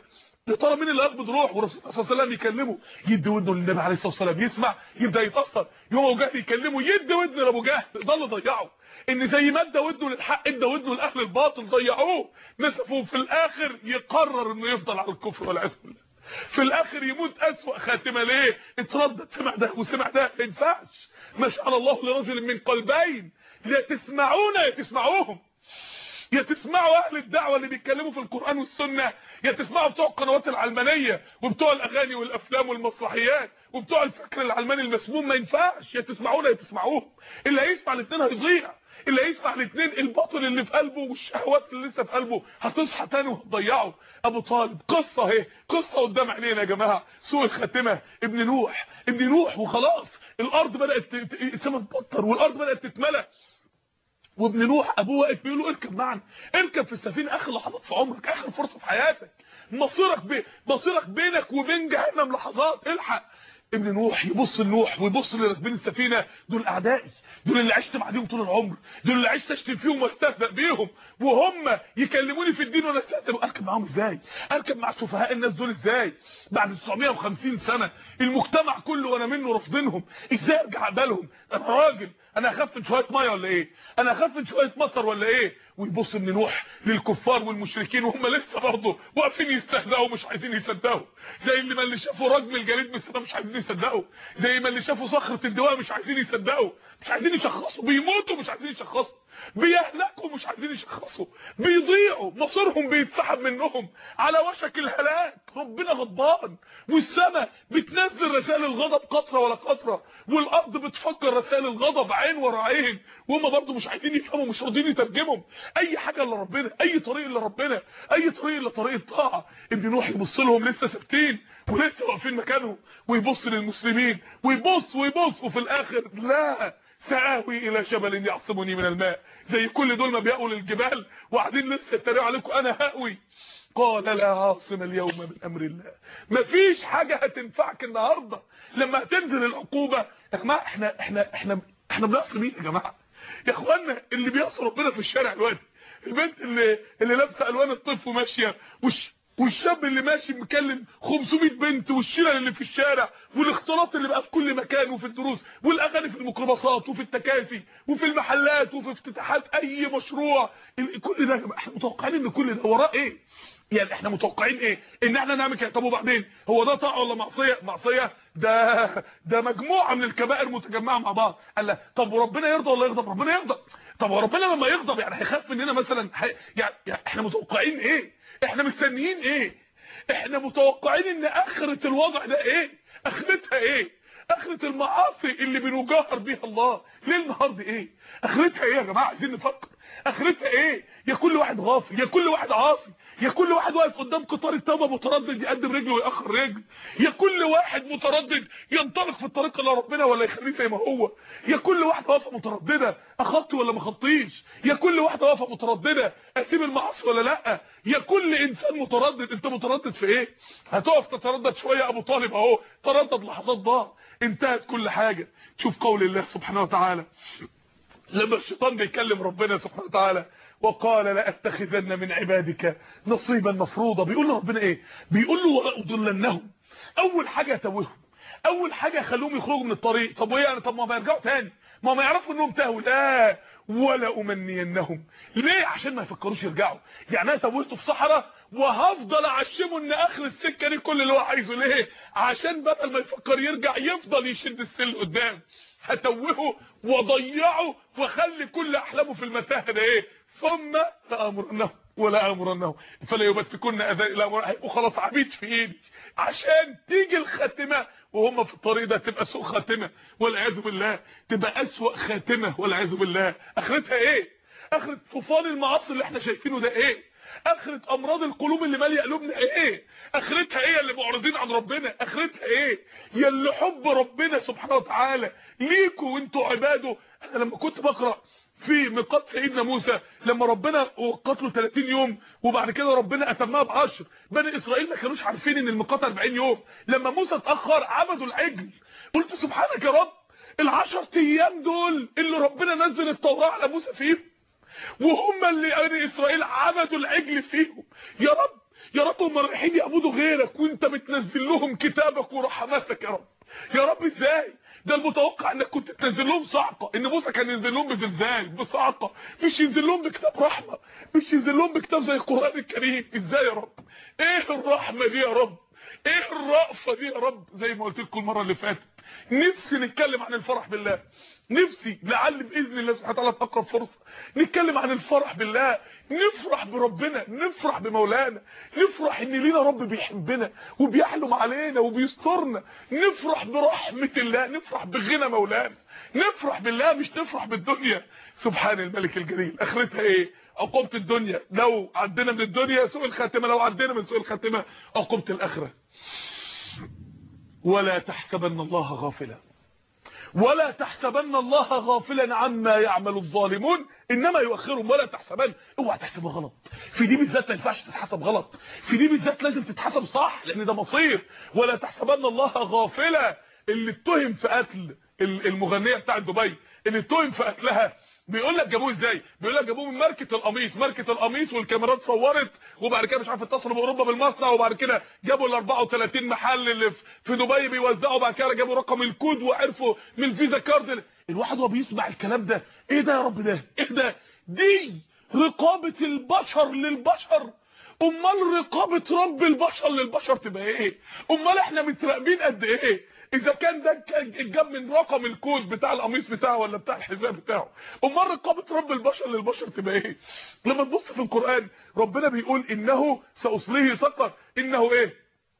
يا ترى مين اللي هيقبض روح؟ والرسول صلى الله عليه وسلم يكلمه يدي ودنه للنبي عليه الصلاه والسلام، يسمع يبدا يتاثر. يوم ابو جهل يكلمه يدي ودنه لابو جهل، ضل ضيعه. ان زي ما ادى ودنه للحق ادى ودنه لاهل الباطل، ضيعوه نسفوه. في الاخر يقرر انه يفضل على الكفر والعياذ بالله، في الاخر يموت اسوأ خاتمه. ليه؟ اتردد، سمع ده وسمع ده، ما ينفعش. ما شاء الله لرجل من قلبين، لا تسمعون يا تسمعوهم، يا تسمعوا اهل الدعوه اللي بيتكلموا في القران والسنه، يا تسمعوا بتوع القنوات العلمانيه وبتوع الاغاني والافلام والمسرحيات وبتوع الفكر العلماني المسموم. ما ينفعش، يا تسمعونا يا تسمعوهم. اللي هيسمع الاثنين هيضيع، اللي هيسمع الاثنين الباطل اللي في قلبه والشهوات اللي لسه في قلبه هتصحى تاني وهتضيعه. ابو طالب قصه اهي، قصه قدام عينينا يا جماعه. سوء الخاتمه، ابن نوح، ابن نوح وخلاص الارض بدات السماء تبطر والارض بدات تتملى، وابن نوح ابوه واقف بيقول له اركب معنا، اركب في السفينه، اخر لحظات في عمرك، اخر فرصه في حياتك، مصيرك بي... مصيرك بينك وبين جهنم لحظات، الحق. ابن نوح يبص لنوح ويبص لراكبين السفينه، دول اعدائي، دول اللي عشت معاهم طول العمر، دول اللي عشت اشتم فيهم واستهزأ بيهم، وهم يكلموني في الدين وانا استهزأ. اركب معاهم ازاي؟ اركب مع سفهاء الناس دول ازاي؟ بعد تسعمية وخمسين سنه المجتمع كله وانا منه رافضينهم، ازاي ارجع اقبلهم؟ انا راجل، انا اخاف من شويه ميه ولا ايه؟ انا اخاف من شويه مطر ولا ايه؟ ويبص ابن نوح للكفار والمشركين وهم لسه برضه واقفين يستهزئوا ومش عايزين يصدقوا، زي اللي ما اللي شافوا رجم الجليد من السماء مش عايزين يصدقوا، زي ما اللي شافوا صخره الدواء مش عايزين يصدقوا، مش عايزين يشخصوا، بيموتوا مش عايزين يشخصوا، بيهلكوا مش عايزين يشخصوا، بيضيعوا، مصيرهم بيتسحب منهم على وشك الهلاك. ربنا غضبان، والسماء بتنزل رسائل الغضب قطره ولا قطره، والارض بتفجر رسائل الغضب عين ورا عين، وهم برضه مش عايزين يفهموا، مش راضيين يترجمهم. اي حاجه الا ربنا، اي طريق الا ربنا، اي طريق الا طريق الطاعه. ابن نوح يبص لهم لسه ثابتين ولسه واقفين مكانهم، ويبص للمسلمين ويبص ويبص، وفي الاخر لا، سآوي الى جبل يعصمني من الماء. زي كل دول ما بيقوا للجبال وقاعدين لسه يتريقوا عليكم، انا هاوي. قال لا عاصم اليوم من امر الله. مفيش حاجه هتنفعك النهارده لما هتنزل العقوبه. يا جماعه احنا احنا احنا احنا بنعصي مين يا جماعه؟ يا اخوانا اللي بيعصي ربنا في الشارع دلوقتي، البنت اللي اللي لابسه الوان الطف وماشيه، وش والشاب اللي ماشي مكلم خمسمية بنت، والشلل اللي في الشارع، والاختلاط اللي بقى في كل مكان، وفي الدروس، والاغاني في الميكروباصات وفي التكاسي وفي المحلات وفي افتتاحات اي مشروع. كل ده يا جماعه احنا متوقعين ان كل ده وراه ايه؟ يعني احنا متوقعين ايه؟ ان احنا نعمل كده. طب وبعدين هو ده طاعه ولا معصيه؟ معصيه، ده ده مجموعه من الكبائر متجمعه مع بعض. قال لا طب وربنا يرضى ولا يغضب؟ ربنا يغضب. طب وربنا لما يغضب يعني هيخاف مننا مثلا؟ يعني, يعني احنا متوقعين ايه؟ احنا مستنيين ايه؟ احنا متوقعين ان اخرة الوضع ده ايه؟ اخرتها ايه؟ اخرة المعاصي اللي بنجاهر بيها الله ليل نهار دي ايه؟ اخرتها ايه يا جماعه؟ عايزين نفكر. اخرتها ايه؟ يا كل واحد غافل، يا كل واحد عاصي، يا كل واحد واقف قدام قطار التوبه متردد يقدم رجله ويأخر رجل، يا كل واحد متردد ينطلق في الطريق الى ربنا ولا يخليه زي ما هو، يا كل واحد واقفه متردده اخطي ولا ما اخطيش، يا كل واحده واقفه متردده اسيب المعاصي ولا لا، يا كل انسان متردد. انت متردد في ايه؟ هتقف تتردد شويه. ابو طالب اهو تردد لحظات ضاع، انتهت كل حاجه. شوف قول الله سبحانه وتعالى لما الشيطان بيكلم ربنا سبحانه وتعالى، وقال لا اتخذن من عبادك نصيبا مفروضا. بيقول له ربنا ايه؟ بيقول له ولا اضلنهم. اول حاجه توهم، اول حاجه خلوهم يخرجوا من الطريق. طب وايه يعني؟ طب ما يرجعوا تاني، ما ما يعرفوا انهم تاهوا. لا ولا امنينهم. ليه؟ عشان ما يفكروش يرجعوا. يعني انا توهته في صحراء وهفضل اعشمه ان اخر السكه دي كل اللي هو عايزه. ليه؟ عشان بدل ما يفكر يرجع يفضل يشد السل قدام. هتوهه وضيعه واخلي كل احلامه في المتاهه ده ايه؟ ثم لامرنهم ولا امرنهم فلا يبتكن اذان الامر. هيبقوا خلاص عبيد في ايدي عشان تيجي الخاتمه وهم في الطريق ده تبقى سوء خاتمه والعياذ بالله، تبقى اسوأ خاتمه والعياذ بالله. اخرتها ايه؟ اخره طوفان المعاصي اللي احنا شايفينه ده ايه؟ اخرة امراض القلوب اللي ماليه قلوبنا ايه؟ اخرتها ايه اللي معرضين عن ربنا؟ اخرتها ايه يا اللي حب ربنا سبحانه وتعالى ليكوا وانتوا عباده؟ انا لما كنت بقرا في ميقات سيدنا موسى لما ربنا وقت له ثلاثين يوم وبعد كده ربنا اتمها بعشر، بني اسرائيل ما كانوش عارفين ان الميقات أربعين يوم. لما موسى اتاخر عبدوا العجل. قلت سبحانك يا رب، العشر ايام دول اللي ربنا نزل التوراة على موسى فيهم وهم اللي بني اسرائيل عبدوا العجل فيهم. يا رب يا رب هم رايحين يعبدوا غيرك وانت بتنزل لهم كتابك ورحماتك يا رب. يا رب ازاي؟ ده المتوقع انك كنت تنزل لهم صعقه، ان موسى كان ينزل لهم بزلزال بصعقه، مش ينزل لهم بكتاب رحمه، مش ينزل لهم بكتاب زي القران الكريم. ازاي يا رب؟ ايه الرحمه دي يا رب؟ ايه الرأفه دي يا رب؟ زي ما قلت لكم المره اللي فاتت، نفسي نتكلم عن الفرح بالله، نفسي لعل باذن الله سبحانه وتعالى في اقرب فرصه نتكلم عن الفرح بالله، نفرح بربنا، نفرح بمولانا، نفرح ان لينا رب بيحبنا وبيحلم علينا وبيسترنا، نفرح برحمه الله، نفرح بغنى مولانا، نفرح بالله مش نفرح بالدنيا. سبحان الملك الجليل. اخرتها ايه؟ عقوبه الدنيا لو عدينا من الدنيا سوء الخاتمه، لو عدينا من سوء الخاتمه عقوبه الاخره. ولا تحسبن الله غافلا، ولا تحسبن الله غافلا عما يعمل الظالمون انما يؤخرهم. ولا تحسبن، اوعى تحسبها غلط، في دي بالذات ما ينفعش تتحسب غلط، في دي بالذات لازم تتحسب صح لان ده مصير. ولا تحسبن الله غافلا. اللي اتهم في قتل المغنيه بتاعه دبي، اللي اتهم في قتلها، بيقول لك جابوه ازاي؟ بيقول لك جابوه من ماركه القميص، ماركه القميص والكاميرات صورت، وبعد كده مش عارف اتصلوا باوروبا بالمصنع، وبعد كده جابوا ال أربعة وثلاثين محل اللي في دبي بيوزعوا، بعد كده جابوا رقم الكود وعرفوا من الفيزا كارد. الواحد وهو بيسمع الكلام ده ايه ده يا رب؟ ده ايه ده؟ دي رقابه البشر للبشر. امال رقابه رب البشر للبشر تبقى ايه؟ امال احنا متراقبين قد ايه؟ اذا كان ده اتجاب من رقم الكود بتاع القميص بتاعه ولا بتاع الحذاء بتاعه، امال رقابه رب البشر للبشر تبقى ايه؟ لما تبص في القران ربنا بيقول انه ساصليه سقر، انه ايه؟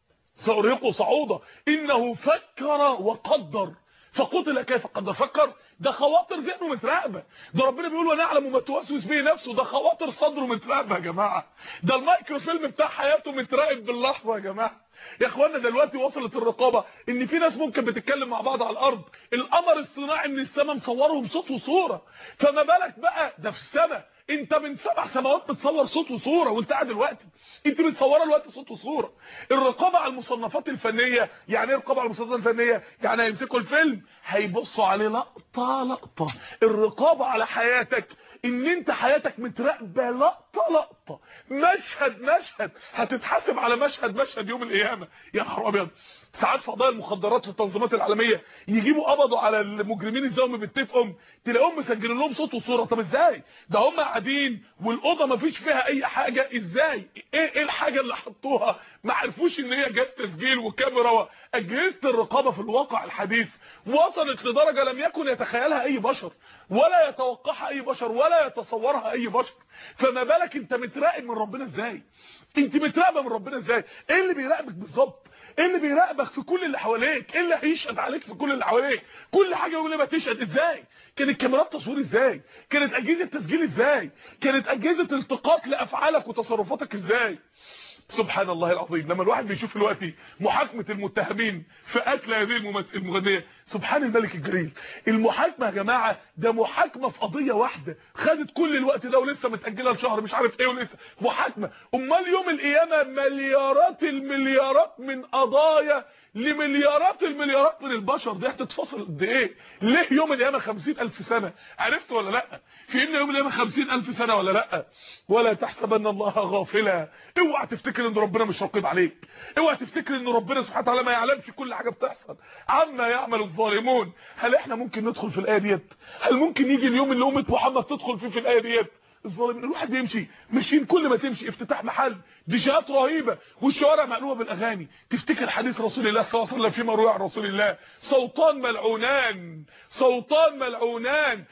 سأرهقه صعودا، انه فكر وقدر فقتل كيف قدر. فكر، ده خواطر ذهنه متراقبه، ده ربنا بيقول ونعلم ما توسوس به نفسه، ده خواطر صدره متراقبه يا جماعه، ده المايكرو فيلم بتاع حياته متراقب باللحظه يا جماعه. يا اخوانا دلوقتي وصلت الرقابه ان في ناس ممكن بتتكلم مع بعض على الارض، القمر الصناعي من السماء مصورهم صوت وصوره، فما بالك بقى ده في السماء، انت من سبع سماوات بتصور صوت وصوره وانت قاعد دلوقتي، انت بتصوره دلوقتي صوت وصوره. الرقابه على المصنفات الفنيه، يعني ايه الرقابه على المصنفات الفنيه؟ يعني هيمسكوا الفيلم هيبصوا عليه لقطه لقطه. الرقابه على حياتك ان انت حياتك متراقبه لقطه لقطه، مشهد مشهد، هتتحاسب على مشهد مشهد يوم القيامه. يا نهار ابيض، ساعات فضايا المخدرات في التنظيمات العالميه يجيبوا قبضوا على المجرمين ازاي هم بيتفقوا، تلاقيهم مسجلين لهم صوت وصوره. طب ازاي؟ ده هم قاعدين والاوضه ما فيش فيها اي حاجه، ازاي؟ ايه ايه الحاجه اللي حطوها؟ ما عرفوش ان هي جهاز تسجيل وكاميرا. اجهزه الرقابه في الواقع الحديث وصلت لدرجه لم يكن يتخيلها اي بشر، ولا يتوقعها اي بشر، ولا يتصورها اي بشر. فما بالك انت متراقب من ربنا ازاي؟ انت متراقبه من ربنا ازاي؟ ايه اللي بيراقبك بالظبط؟ ايه اللي بيراقبك في كل اللي حواليك؟ ايه اللي هيشهد عليك في كل اللي حواليك؟ كل حاجه يقول لي بتشهد ازاي؟ كانت كاميرات تصوير ازاي؟ كانت اجهزه تسجيل ازاي؟ كانت اجهزه التقاط لافعالك وتصرفاتك ازاي؟ سبحان الله العظيم. لما الواحد بيشوف دلوقتي محاكمه المتهمين في قتل هذه الممثل المغنيه، سبحان الملك الجليل. المحاكمه يا جماعه ده محاكمه في قضيه واحده خدت كل الوقت ده ولسه متاجله لشهر مش عارف ايه، ولسه محاكمه. امال يوم القيامه مليارات المليارات من قضايا لمليارات المليارات من البشر، دي هتتفصل قد ايه؟ ليه يوم القيامه خمسين ألف سنه؟ عرفت ولا لا؟ في ان يوم القيامه خمسين ألف سنه ولا لا؟ ولا تحسبن الله غافلا. اوعى تفتكر ان ربنا مش رقيب عليك، اوعى تفتكر ان ربنا سبحانه وتعالى ما يعلمش كل حاجه بتحصل. عما يعمل الظالمون. هل احنا ممكن ندخل في الايه ديت؟ هل ممكن يجي اليوم اللي امه محمد تدخل فيه في الايه ديت؟ الظالمين. الواحد يمشي ماشيين كل ما تمشي افتتاح محل، ديجات رهيبه والشوارع مقلوبه بالاغاني. تفتكر حديث رسول الله صلى الله عليه وسلم فيما روى عن رسول الله، صوتان ملعونان، صوتان ملعونان،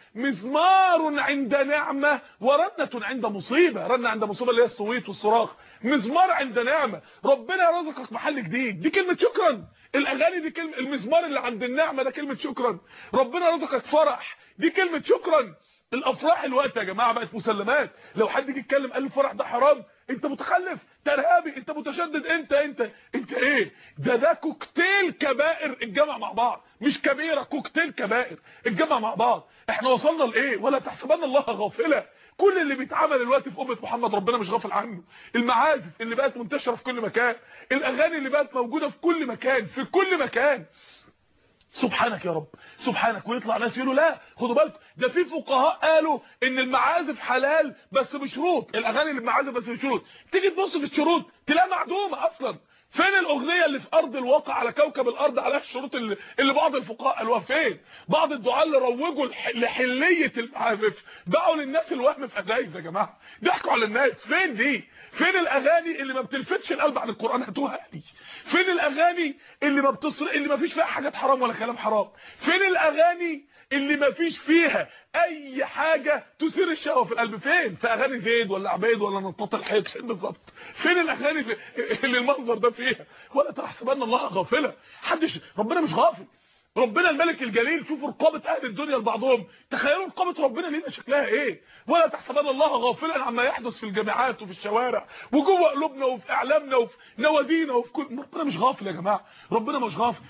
مزمار عند نعمه ورنه عند مصيبه. رنه عند مصيبه اللي هي الصويت والصراخ، مزمار عند نعمه. ربنا رزقك محل جديد، دي كلمه شكرا. الاغاني دي كلمه، المزمار اللي عند النعمه ده كلمه شكرا. ربنا رزقك فرح، دي كلمه شكرا. الافراح الوقت يا جماعه بقت مسلمات. لو حد يجي يتكلم قال الفرح ده حرام، انت متخلف، ترهابي، انت متشدد، انت انت انت ايه ده؟ ده كوكتيل كبائر اتجمع مع بعض، مش كبيره، كوكتيل كبائر اتجمع مع بعض. احنا وصلنا لايه؟ ولا تحسبن الله غافلا. كل اللي بيتعمل دلوقتي في امه محمد ربنا مش غافل عنه. المعازف اللي بقت منتشره في كل مكان، الاغاني اللي بقت موجوده في كل مكان، في كل مكان. سبحانك يا رب سبحانك. ويطلع ناس يقولوا لا خدوا بالكم ده في فقهاء قالوا ان المعازف حلال بس بشروط، الاغاني اللي بمعازف بس بشروط. تيجي تبص في الشروط تلاقيها معدومه اصلا. فين الاغنيه اللي في ارض الواقع على كوكب الارض عليها الشروط اللي, اللي بعض الفقهاء قالوها؟ فين؟ بعض الدعاة اللي روجوا لحليه المعازف باعوا للناس الوهم في ازايز يا جماعه، ضحكوا على الناس. فين دي؟ فين الاغاني اللي ما بتلفتش القلب عن القران؟ هاتوها لي. فين الاغاني اللي ما بتصر اللي ما فيش فيها حاجات حرام ولا كلام حرام؟ فين الاغاني اللي ما فيش فيها اي حاجه تثير الشهوه في القلب؟ فين؟ في اغاني زيد ولا عبيد ولا نطاط الحيط؟ فين بالظبط؟ فين الاغاني اللي المنظر ده فيها؟ ولا تحسبن الله غافلا. حدش، ربنا مش غافل. ربنا الملك الجليل. شوفوا رقابه اهل الدنيا لبعضهم، تخيلوا رقابه ربنا لينا شكلها ايه. ولا تحسبن الله غافلا عما يحدث في الجامعات وفي الشوارع وجوه قلوبنا وفي اعلامنا وفي نوادينا وفي كل. ربنا مش غافل يا جماعه، ربنا مش غافل.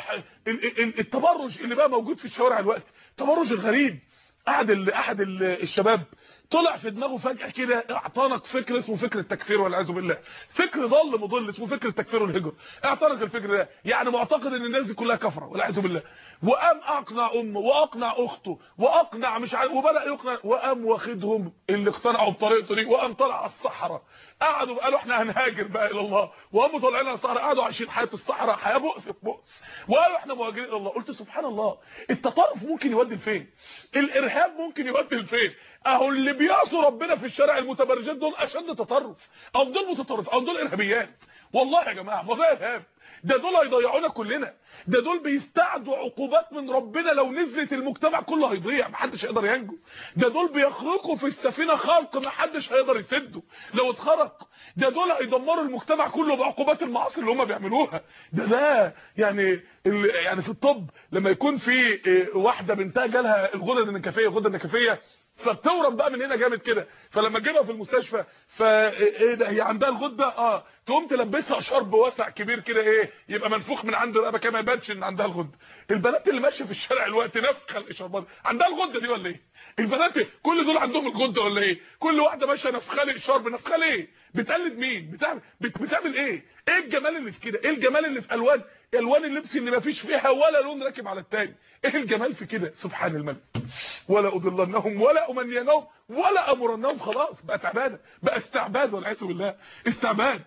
التبرج اللي بقى موجود في الشوارع دلوقتي، التبرج الغريب. احد احد الشباب طلع في دماغه فجاه كده، اعتنق فكر اسمه فكر التكفير والعياذ بالله، فكر ضل مضل اسمه فكر التكفير والهجر. اعتنق الفكر ده، يعني معتقد ان الناس دي كلها كفره والعياذ بالله. وقام اقنع امه واقنع اخته واقنع مش عارف، وبدا يقنع، وقام واخدهم اللي اقتنعوا بطريقته دي، وقام طلع على الصحراء. قعدوا قالوا احنا هنهاجر بقى الى الله، وقاموا طالعين على الصحراء، قعدوا عايشين حياه الصحراء، حياه بؤس في بؤس، وقالوا احنا مهاجرين الى الله. قلت سبحان الله، التطرف ممكن يودي لفين؟ الارهاب ممكن يودي لفين؟ اهو اللي بيعصوا ربنا في الشارع المتبرجات دول اشد تطرف، او دول متطرف، او دول ارهابيات. والله يا جماعه والله ارهاب. ده دول هيضيعونا كلنا، ده دول بيستعدوا عقوبات من ربنا لو نزلت المجتمع كله هيضيع، محدش هيقدر ينجو. ده دول بيخرقوا في السفينه خلق محدش هيقدر يسده لو اتخرق. ده دول هيدمروا المجتمع كله بعقوبات المعاصي اللي هم بيعملوها. ده ده يعني يعني في الطب لما يكون في واحده بنتها جالها الغدد النكفيه، الغدد النكفيه فبتورم بقى من هنا جامد كده، فلما تجيبها في المستشفى فايه ده هي عندها الغده اه تقوم تلبسها شرب واسع كبير كده، ايه يبقى منفوخ من عند الرقبه كده ما يبانش ان عندها الغده. البنات اللي ماشيه في الشارع الوقت نفخه الاشاربات عندها الغده دي ولا ايه؟ البنات كل دول عندهم الغده ولا ايه؟ كل واحده ماشيه نفخه لي شرب، نفخه ليه؟ بتقلد مين؟ بتعمل بتعمل ايه؟ ايه الجمال اللي في كده؟ ايه الجمال اللي في الوان الوان اللبس اللي ما فيش فيها ولا لون راكب على الثاني؟ ايه الجمال في كده؟ سبحان الملك. ولا اضلنهم ولا امنينهم ولا امرنهم. خلاص بقت عباده، بقى استعباد والعياذ بالله، استعباد.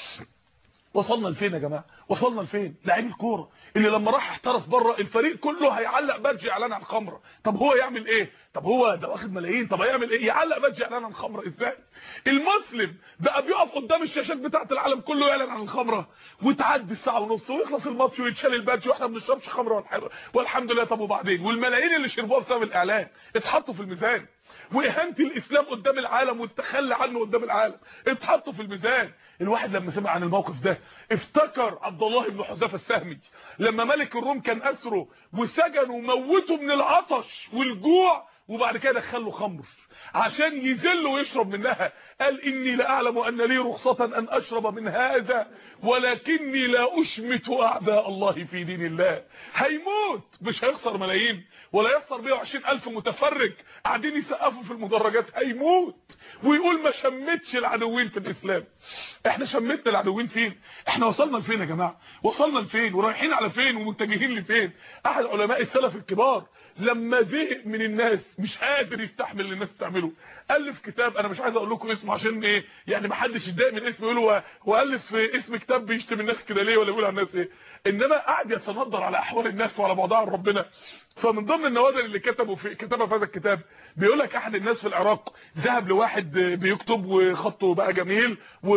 وصلنا لفين يا جماعه؟ وصلنا لفين؟ لعيب الكوره اللي لما راح احترف بره الفريق كله هيعلق بادج اعلان عن خمره. طب هو يعمل ايه؟ طب هو ده واخد ملايين، طب هيعمل ايه؟ يعلق بادج اعلان عن خمره ازاي؟ المسلم بقى بيقف قدام الشاشات بتاعه العالم كله يعلن عن الخمره، وتعدي الساعه ونص ويخلص الماتش ويتشال البادج واحنا ما بنشربش خمره والحمد لله. طب وبعدين؟ والملايين اللي شربوها بسبب الاعلان اتحطوا في الميزان، واهانه الاسلام قدام العالم والتخلي عنه قدام العالم اتحطوا في الميزان. الواحد لما سمع عن الموقف ده افتكر عبد الله بن حذافه السهمي لما ملك الروم كان اسره وسجنه وموته من العطش والجوع، وبعد كده دخله خمر عشان يذل ويشرب منها. قال اني لاعلم ان لي رخصه ان اشرب من هذا ولكني لا اشمت اعداء الله في دين الله. هيموت، مش هيخسر ملايين ولا يخسر مية وعشرين الف متفرج قاعدين يسقفوا في المدرجات، هيموت ويقول ما شمتش العدوين في الاسلام. احنا شمتنا العدوين فين؟ احنا وصلنا لفين يا جماعه؟ وصلنا لفين ورايحين على فين ومتجهين لفين؟ احد علماء السلف الكبار لما زهق من الناس مش قادر يستحمل اللي الناس تعمله، الف كتاب انا مش عايز اقول لكم اسمه عشان ايه يعني ما حدش يتضايق من اسمه يقول والف اسم كتاب بيشتم الناس كده ليه ولا بيقول على الناس ايه، انما قاعد يتنظر على احوال الناس وعلى بعضها عن ربنا. فمن ضمن النوادر اللي كتبوا في كتابه في هذا الكتاب بيقول لك احد الناس في العراق ذهب لواحد بيكتب وخطه بقى جميل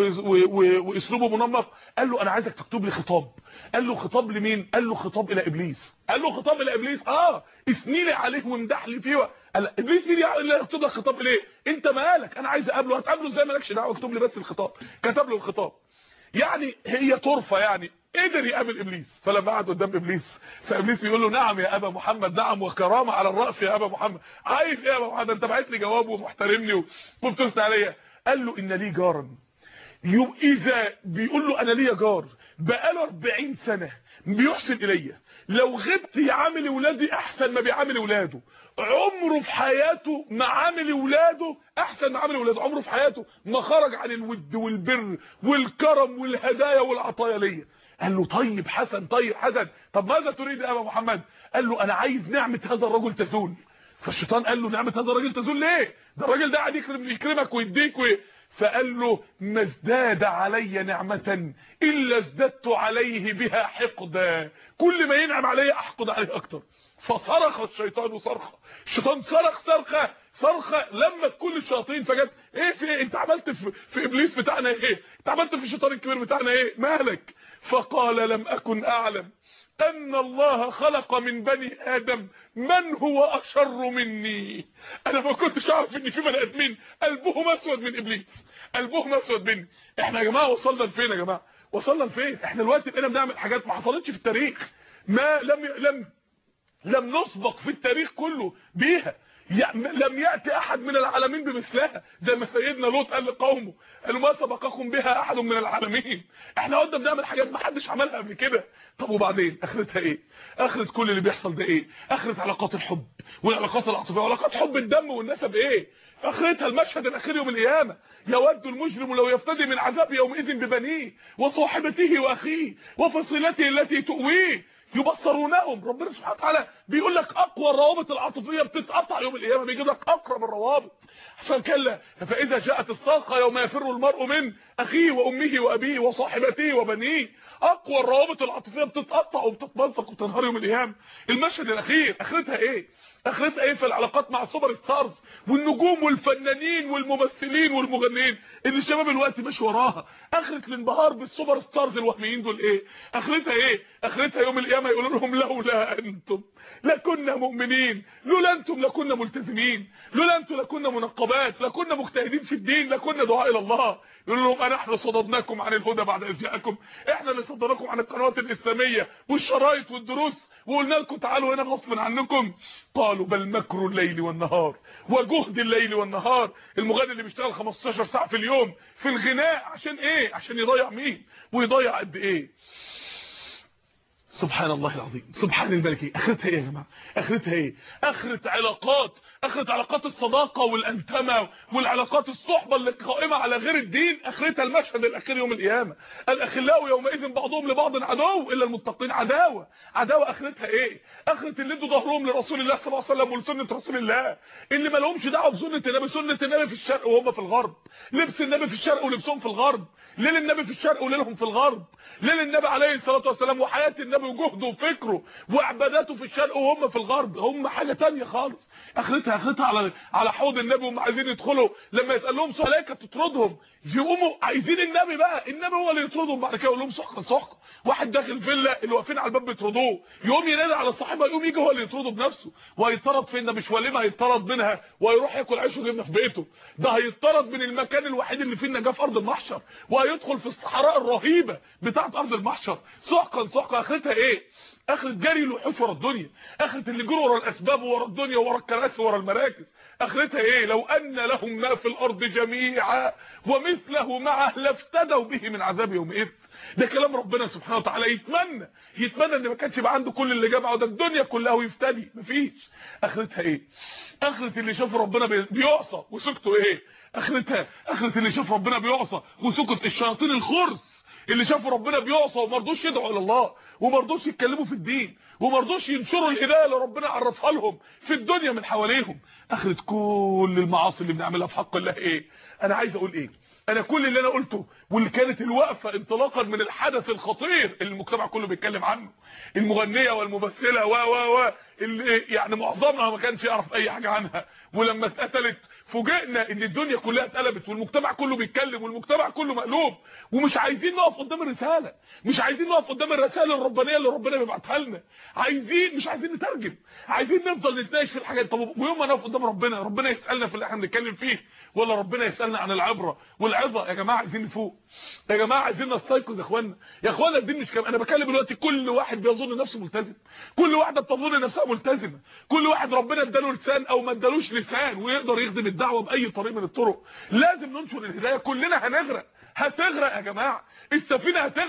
واسلوبه منمق، قال له انا عايزك تكتب لي خطاب. قال له خطاب لمين؟ قال له خطاب الى ابليس. قال له خطاب الى ابليس؟ اه اثني لي عليه وامدح لي فيه. قال ابليس مين اللي يكتب لك خطاب ليه؟ انت مالك؟ انا عايز اقابله. هتقابله ازاي؟ مالكش دعوه، اكتب لي بس الخطاب. كتب له الخطاب. يعني هي طرفه يعني قدر يقابل ابليس. فلما قعد قدام ابليس فابليس يقول له نعم يا ابا محمد، نعم وكرامه على الراس يا ابا محمد. عايز ايه يا ابا محمد؟ انت بعت لي جواب ومحترمني وبتثني عليا. قال له ان لي جارا، اذا بيقول له انا ليا جار بقاله أربعين سنه بيحسن الي، لو غبت يعامل ولادي احسن ما بيعامل ولاده، عمره في حياته ما عامل ولاده احسن ما عامل ولاده، عمره في حياته ما خرج عن الود والبر والكرم والهدايا والعطايا ليا. قال له طيب حسن طيب حسن طب ماذا تريد يا ابا محمد؟ قال له انا عايز نعمه هذا الرجل تزول. فالشيطان قال له نعمه هذا الرجل تزول ليه؟ ده الراجل ده قاعد يكرم يكرمك ويديك و... فقال له ما ازداد علي نعمه الا ازددت عليه بها حقدا، كل ما ينعم علي احقد عليه اكتر. فصرخ الشيطان صرخه، الشيطان صرخ صرخه صرخه لما كل الشياطين فجت ايه في إيه؟ انت عملت في, في ابليس بتاعنا ايه؟ انت عملت في الشيطان الكبير بتاعنا ايه؟ مالك؟ فقال لم اكن اعلم ان الله خلق من بني ادم من هو اشر مني. انا ما كنتش اعرف ان في بني ادمين قلبهم اسود من ابليس، قلبهم اسود مني. احنا يا جماعه وصلنا لفين يا جماعه؟ وصلنا لفين؟ احنا دلوقتي بقينا بنعمل حاجات ما حصلتش في التاريخ، ما لم لم لم نسبق في التاريخ كله بيها، يعني لم ياتي احد من العالمين بمثلها، زي ما سيدنا لوط قال لقومه قالوا ما سبقكم بها احد من العالمين. احنا قدام بنعمل حاجات ما حدش عملها قبل كده. طب وبعدين اخرتها ايه؟ اخره كل اللي بيحصل ده ايه؟ اخره علاقات الحب والعلاقات العاطفيه وعلاقات حب الدم والنسب ايه؟ اخرتها المشهد الاخير يوم القيامه، يود المجرم لو يفتدي من عذاب يومئذ ببنيه وصاحبته واخيه وفصيلته التي تؤويه يبصرونهم. ربنا سبحانه وتعالى بيقول لك اقوى الروابط العاطفيه بتتقطع يوم القيامه، بيجيب لك اقرب الروابط. فكلا فاذا جاءت الصاخه يوم يفر المرء من اخيه وامه وابيه وصاحبته وبنيه، اقوى الروابط العاطفيه بتتقطع وبتتمزق وبتنهار يوم القيامه. المشهد الاخير اخرتها ايه؟ اخرتها ايه في العلاقات مع السوبر ستارز والنجوم والفنانين والممثلين والمغنيين اللي الشباب الوقت ماشي وراها؟ اخره الانبهار بالسوبر ستارز الوهميين دول ايه؟ اخرتها ايه؟ اخرتها يوم القيامه يقولوا لهم لولا انتم لكنا مؤمنين، لولا انتم لكنا ملتزمين، لولا انتم لكنا منقبات، لكنا مجتهدين في الدين، لكنا دعاء الى الله. يقول لهم انا احنا صددناكم عن الهدى بعد اذ جاءكم، احنا اللي صدرناكم عن القنوات الاسلاميه والشرايط والدروس وقلنا لكم تعالوا هنا غصب عنكم. قالوا بل مكر الليل والنهار وجهد الليل والنهار. المغني اللي بيشتغل خمستاشر ساعه في اليوم في الغناء عشان ايه؟ عشان يضيع مين ويضيع قد ايه؟ سبحان الله العظيم، سبحان الملك. اخرتها ايه يا جماعه؟ اخرتها ايه؟ اخره علاقات، اخره علاقات الصداقه والانتمه والعلاقات الصحبه اللي قائمه على غير الدين، اخرتها المشهد الاخير يوم القيامه. الاخلاء يومئذ بعضهم لبعض عدو الا المتقين. عداوه عداوه. اخرتها ايه؟ اخره اللي ادوا ظهرهم لرسول الله صلى الله عليه وسلم ولسنه رسول الله، اللي ما لهمش دعوه بسنه النبي، سنه النبي في الشرق وهم في الغرب، لبس النبي في الشرق ولبسهم في الغرب، ليل النبي في الشرق وليلهم في الغرب، ليل النبي عليه الصلاه والسلام وحياه النبي وجهده وفكره وعباداته في الشرق وهم في الغرب، هم حاجه ثانيه خالص. اخرتها اخرتها على على حوض النبي وهم عايزين يدخلوا، لما يتقال لهم ملائكه تطردهم يقوموا عايزين النبي بقى، النبي هو اللي يطردهم بعد كده يقول لهم سحقا سحقا. واحد داخل فيلا اللي واقفين على الباب بيطردوه، يقوم ينادي على صاحبه يقوم يجي هو اللي يطرده بنفسه، وهيطرد فين؟ ده مش وليمه هيطرد منها وهيروح ياكل عيش وجبنه في بيته، ده هيطرد من المكان الوحيد اللي فيه النجاه في ارض المحشر، وهيدخل في الصحراء الرهيبه بتاعه ارض المحشر. سحقا سحقا. اخرتها ايه؟ اخرة جري الوحوش ورا الدنيا، اخرة اللي جروا ورا الاسباب ورا الدنيا ورا الكراسي ورا المراكز. اخرتها ايه؟ لو ان لهم ما في الارض جميعا ومثله معه لافتدوا به من عذاب يومئذ. ده كلام ربنا سبحانه وتعالى. يتمنى يتمنى ان ما كانش يبقى عنده كل اللي جمعه ده الدنيا كلها ويفتدي، مفيش. اخرتها ايه؟ اخرة اللي شاف ربنا بيعصى وسكته ايه؟ اخرتها اخرة اللي شاف ربنا بيعصى وسكت الشياطين الخرس اللي شافوا ربنا بيعصى وما رضوش يدعوا الى الله وما رضوش يتكلموا في الدين وما رضوش ينشروا الهدايه اللي ربنا عرفها لهم في الدنيا من حواليهم. اخرة كل المعاصي اللي بنعملها في حق الله ايه؟ انا عايز اقول ايه؟ انا كل اللي انا قلته واللي كانت الوقفه انطلاقا من الحدث الخطير اللي المجتمع كله بيتكلم عنه، المغنيه والممثله و و و اللي يعني معظمها ما كانش يعرف اي حاجه عنها، ولما اتقتلت فوجئنا ان الدنيا كلها اتقلبت والمجتمع كله بيتكلم والمجتمع كله مقلوب، ومش عايزين نقف قدام الرساله، مش عايزين نقف قدام الرسائل الربانيه اللي ربنا بيبعتها لنا، عايزين مش عايزين نترجم، عايزين نفضل نتناقش في الحاجات. طب ويوم ما نقف قدام ربنا ربنا يسالنا في اللي احنا بنتكلم فيه ولا ربنا يسالنا عن العبره والعظه؟ يا جماعه عايزين نفوق، يا جماعه عايزين نستيقظ يا اخوانا، يا اخوانا الدين مش كام. انا بكلم دلوقتي كل واحد بيظن نفسه ملتزم، كل واحده بتظن نفسها ملتزمه، كل واحد ربنا اداله لسان او ما ادالوش لسان ويقدر يخدم الدعوه باي طريق من الطرق. لازم ننشر الهدايه، كلنا هنغرق، هتغرق يا جماعه، السفينه هتغرق،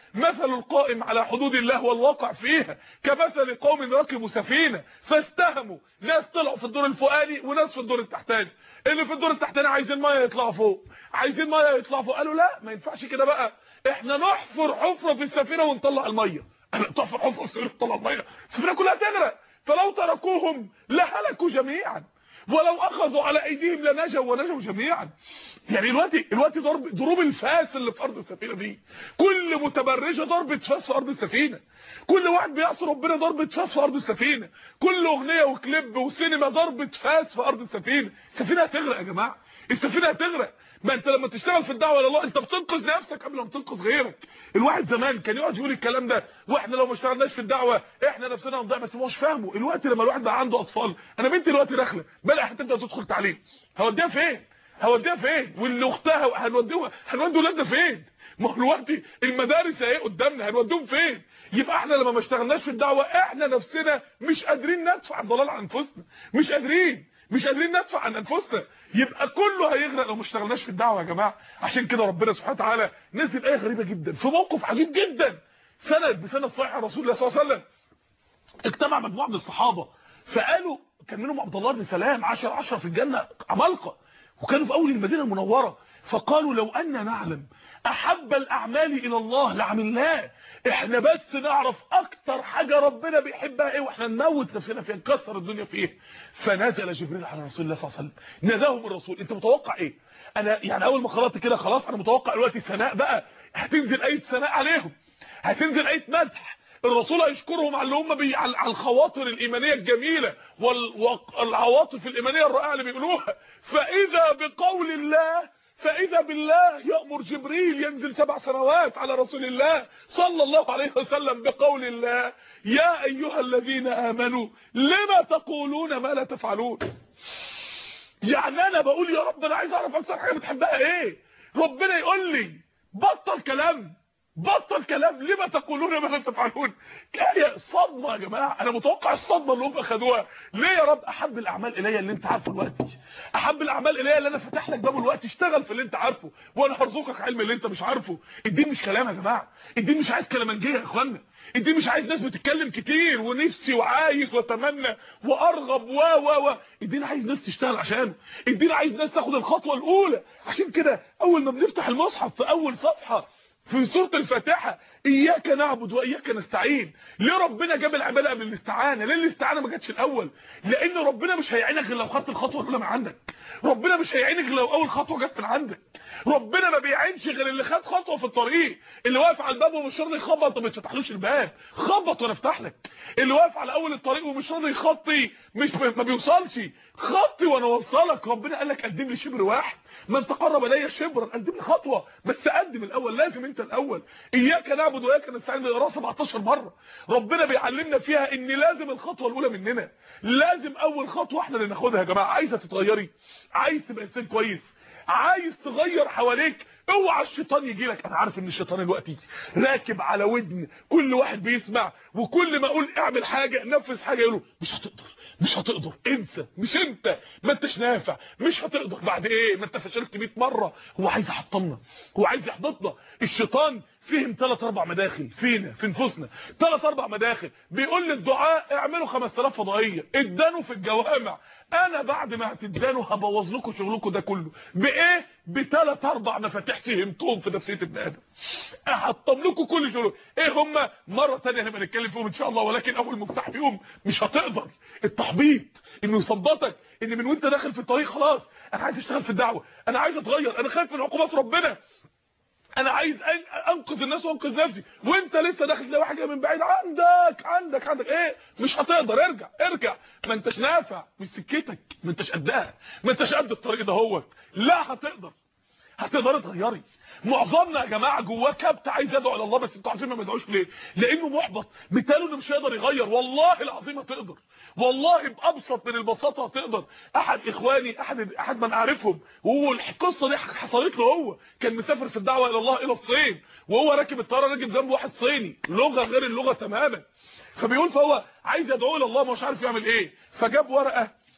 مثل القائم على حدود الله والواقع فيها كمثل قوم ركبوا سفينه فاستهموا، ناس طلعوا في الدور الفوقاني وناس في الدور التحتاني، اللي في الدور التحتاني عايزين ميه يطلعوا فوق، عايزين ميه يطلعوا فوق، قالوا لا ما ينفعش كده بقى، احنا نحفر حفره في السفينه ونطلع الميه. انا تحفر حفره في السفينه ونطلع الميه، السفينه كلها تغرق، فلو تركوهم لهلكوا جميعا ولو اخذوا على ايديهم لنجوا ونجوا جميعا. يعني دلوقتي دلوقتي ضرب ضروب الفاس اللي في ارض السفينه دي، كل متبرجه ضربه فاس في ارض السفينه، كل واحد بيعصي ربنا ضربه فاس في ارض السفينه، كل اغنيه وكليب وسينما ضربه فاس في ارض السفينه. السفينه هتغرق يا جماعه، السفينه هتغرق. ما انت لما تشتغل في الدعوه الى الله انت بتنقذ نفسك قبل ما تنقذ غيرك. الواحد زمان كان يقعد يقول الكلام ده، واحنا لو ما اشتغلناش في الدعوه احنا نفسنا هنضيع، بس هو مش فاهمه. الوقت لما الواحد بقى عنده اطفال، انا بنتي دلوقتي داخله بقى هتبدا تدخل تعليم، هوديها فين؟ هوديها فين؟ واللي اختها هنوديها هنودي ولادنا فين؟ ما هو دلوقتي المدارس اهي قدامنا، هنوديهم فين؟ يبقى احنا لما ما اشتغلناش في الدعوه احنا نفسنا مش قادرين ندفع الضلال عن انفسنا، مش قادرين مش قادرين ندفع عن انفسنا، يبقى كله هيغرق لو ما اشتغلناش في الدعوه يا جماعه. عشان كده ربنا سبحانه وتعالى نزل ايه غريبه جدا في موقف عجيب جدا، سند بسند صحيح رسول الله صلى الله عليه وسلم. اجتمع مجموعه من الصحابه فقالوا، كان منهم عبد الله بن سلام عشرة عشرة في الجنه عمالقه، وكانوا في اول المدينه المنوره، فقالوا لو ان نعلم احب الاعمال الى الله لعملناه، احنا بس نعرف اكتر حاجه ربنا بيحبها ايه واحنا نموت نفسنا فيها نكسر الدنيا فيها. فنزل جبريل على رسول الله صلى الله عليه وسلم ناداهم الرسول، انت متوقع ايه؟ انا يعني اول ما قرات كده خلاص انا متوقع دلوقتي ثناء بقى، هتنزل ايه ثناء عليهم، هتنزل ايه مدح، الرسول هيشكرهم على اللي هم بي... على الخواطر الايمانيه الجميله والعواطف الايمانيه الرائعه اللي بيقولوها. فاذا بقول الله، فاذا بالله يأمر جبريل ينزل سبع سنوات على رسول الله صلى الله عليه وسلم بقول الله: يا ايها الذين امنوا لما تقولون ما لا تفعلون. يعني انا بقول يا رب انا عايز اعرف اكثر حاجه بتحبها ايه، ربنا يقول لي بطل كلام بطل كلام لما تقولون ما لا تفعلون. كايه صدمه يا جماعه، انا متوقع الصدمه اللي هم اخدوها. ليه يا رب؟ احب الاعمال الي اللي انت عارفه دلوقتي، احب الاعمال الي اللي انا فاتح لك بابه دلوقتي، اشتغل في اللي انت عارفه وانا هرزقك علم اللي انت مش عارفه. الدين مش كلام يا جماعه، الدين مش عايز كلامنجيه يا اخوانا، الدين مش عايز ناس بتتكلم كتير ونفسي وعايز واتمنى وارغب و و و الدين عايز ناس تشتغل عشانه، الدين عايز ناس تاخد الخطوه الاولى. عشان كده اول ما بنفتح المصحف في اول صفحه في سوره الفاتحه اياك نعبد واياك نستعين، ليه ربنا جاب العباده قبل الاستعانه؟ ليه الاستعانه ما جاتش الاول؟ لان ربنا مش هيعينك غير لو خدت الخطوه الاولى من عندك، ربنا مش هيعينك غير لو اول خطوه جت من عندك، ربنا ما بيعينش غير اللي خد خطوه في الطريق، اللي واقف على الباب ومش راضي يخبط ما تفتحلوش الباب، خبط وانا افتح لك، اللي واقف على اول الطريق ومش راضي يخطي مش ما بيوصلش، خطي وانا اوصلك. ربنا قال لك قدم لي شبر واحد، من تقرب الي شبرا، قدم لي خطوه بس قدم الاول، لازم انت الاول. اياك نعبد واياك نستعين بقراءه سبعتاشر مره، ربنا بيعلمنا فيها ان لازم الخطوه الاولى مننا، لازم اول خطوه احنا اللي ناخدها. يا جماعه عايزه تتغيري، عايز تبقى انسان كويس، عايز تغير حواليك، اوعى الشيطان يجي لك. انا عارف ان الشيطان دلوقتي راكب على ودن كل واحد بيسمع، وكل ما اقول اعمل حاجه نفذ حاجه يقولوا مش هتقدر مش هتقدر انسى، مش انت، ما انتش نافع، مش هتقدر. بعد ايه؟ ما انت فشلت مية مره. هو عايز يحطمنا، هو عايز يحبطنا. الشيطان فهم ثلاث اربع مداخل فينا في نفوسنا، ثلاث اربع مداخل. بيقول للدعاء اعملوا خمسة آلاف فضائيه، ادانوا في الجوامع، انا بعد ما هتدانوا هبوظ لكم شغلكم ده كله. بايه؟ بثلاث اربع مفاتيح فهمتهم في نفسيه ابن ادم، احطم لكم كل شغل. ايه هم؟ مره ثانيه هنبقى نتكلم فيهم ان شاء الله، ولكن اول مفتاح فيهم مش هتقدر، التحبيط، انه يثبطك ان من وانت داخل في الطريق خلاص انا عايز اشتغل في الدعوه، انا عايز اتغير، انا خايف من عقوبات ربنا، انا عايز انقذ الناس وانقذ نفسي، وانت لسه داخل تلاقي واحد جاي من بعيد، عندك عندك عندك ايه؟ مش هتقدر، ارجع ارجع، ما انتش نافع، مش سكتك، ما انتش قدها، ما انتش قد الطريق ده. هو لا هتقدر، هتقدر تغيري. معظمنا يا جماعه جواه كبت عايز يدعو الى الله، بس انتوا عارفين ما بيدعوش ليه؟ لانه محبط، بالتالي انه مش هيقدر يغير. والله العظيم هتقدر، والله بابسط من البساطه هتقدر. احد اخواني، احد احد من اعرفهم، وهو القصه دي حصلت له، هو كان مسافر في الدعوه الى الله الى الصين، وهو راكب الطياره راكب جنبه واحد صيني لغه غير اللغه تماما، فبيقول فهو عايز يدعو الى الله مش عارف يعمل ايه، فجاب ورقه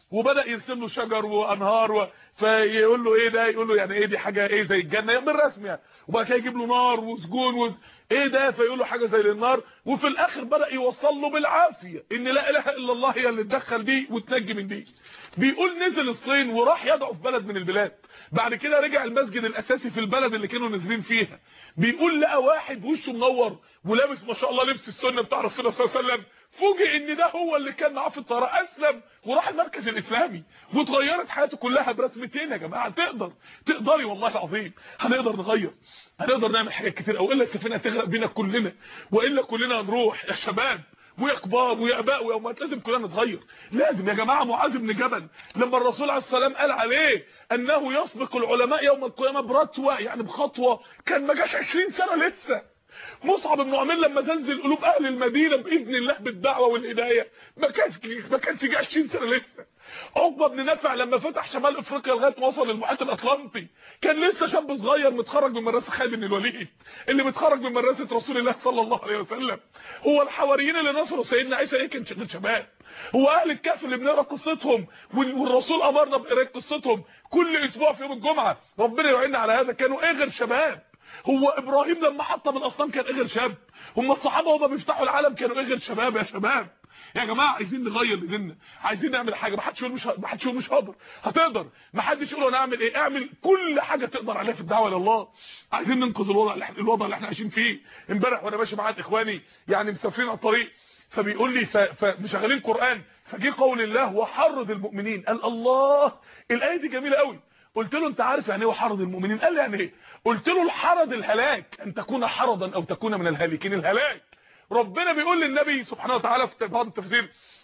وبدا يرسم له شجر وانهار و... فيقول له ايه ده، يقول له يعني ايه دي، حاجه ايه زي الجنه بالرسم يعني. وبعد كده يجيب له نار وسجون و... ايه ده، فيقول له حاجه زي النار. وفي الاخر بدا يوصل له بالعافيه ان لا اله الا الله هي اللي تدخل دي وتنجي من دي. بيقول نزل الصين وراح يدعو في بلد من البلاد، بعد كده رجع المسجد الاساسي في البلد اللي كانوا نازلين فيها. بيقول لقى واحد وشه منور ولابس ما شاء الله لبس السنه بتاع رسول الله صلى الله عليه وسلم، فوجئ ان ده هو اللي كان معاه في الطياره، اسلم وراح المركز الاسلامي واتغيرت حياته كلها برسمتين. يا جماعه تقدر، تقدري والله العظيم، هنقدر نغير، هنقدر نعمل حاجات كتير قوي، الا السفينه هتغرق بينا كلنا، والا كلنا هنروح يا شباب ويا كبار ويا اباء ويا امهات. لازم كلنا نتغير، لازم يا جماعه. معاذ بن جبل لما الرسول عليه السلام قال عليه انه يسبق العلماء يوم القيامه برتوه، يعني بخطوه، كان ما جاش عشرين سنه لسه. مصعب بن عمير لما زلزل قلوب اهل المدينه باذن الله بالدعوه والهدايه ما كانش ما كانش جه عشرين سنه لسه. عقبه بن نافع لما فتح شمال افريقيا لغايه ما وصل للمحيط الاطلنطي كان لسه شاب صغير متخرج من مدرسه خالد بن الوليد اللي متخرج من مدرسه رسول الله صلى الله عليه وسلم. هو الحواريين اللي نصروا سيدنا عيسى ايه كان شباب. هو اهل الكهف اللي بنقرا قصتهم والرسول امرنا بقراءه قصتهم كل اسبوع في يوم الجمعه، ربنا يعيننا على هذا، كانوا ايه غير شباب. هو ابراهيم لما حطم الاصنام كان ايه غير شاب. هم الصحابه وهم بيفتحوا العالم كانوا ايه غير شباب. يا شباب يا جماعه عايزين نغير بديننا، عايزين نعمل حاجه. ما حدش يقول مش ما حدش يقول مش هقدر، هتقدر. ما حدش يقول انا اعمل ايه، اعمل كل حاجه تقدر عليها في الدعوه لله. عايزين ننقذ الوضع الوضع اللي احنا عايشين فيه. امبارح وانا ماشي مع اخواني يعني مسافرين على الطريق، فبيقول لي فمشغلين قران، فجي قول الله وحرض المؤمنين. قال الله الايه دي جميله قوي. قلت له انت عارف يعني ايه وحرض المؤمنين؟ قال لي يعني ايه؟ قلت له الحرض الهلاك، ان تكون حرضا او تكون من الهالكين. الهلاك ربنا بيقول للنبي سبحانه وتعالى في بعض التفسير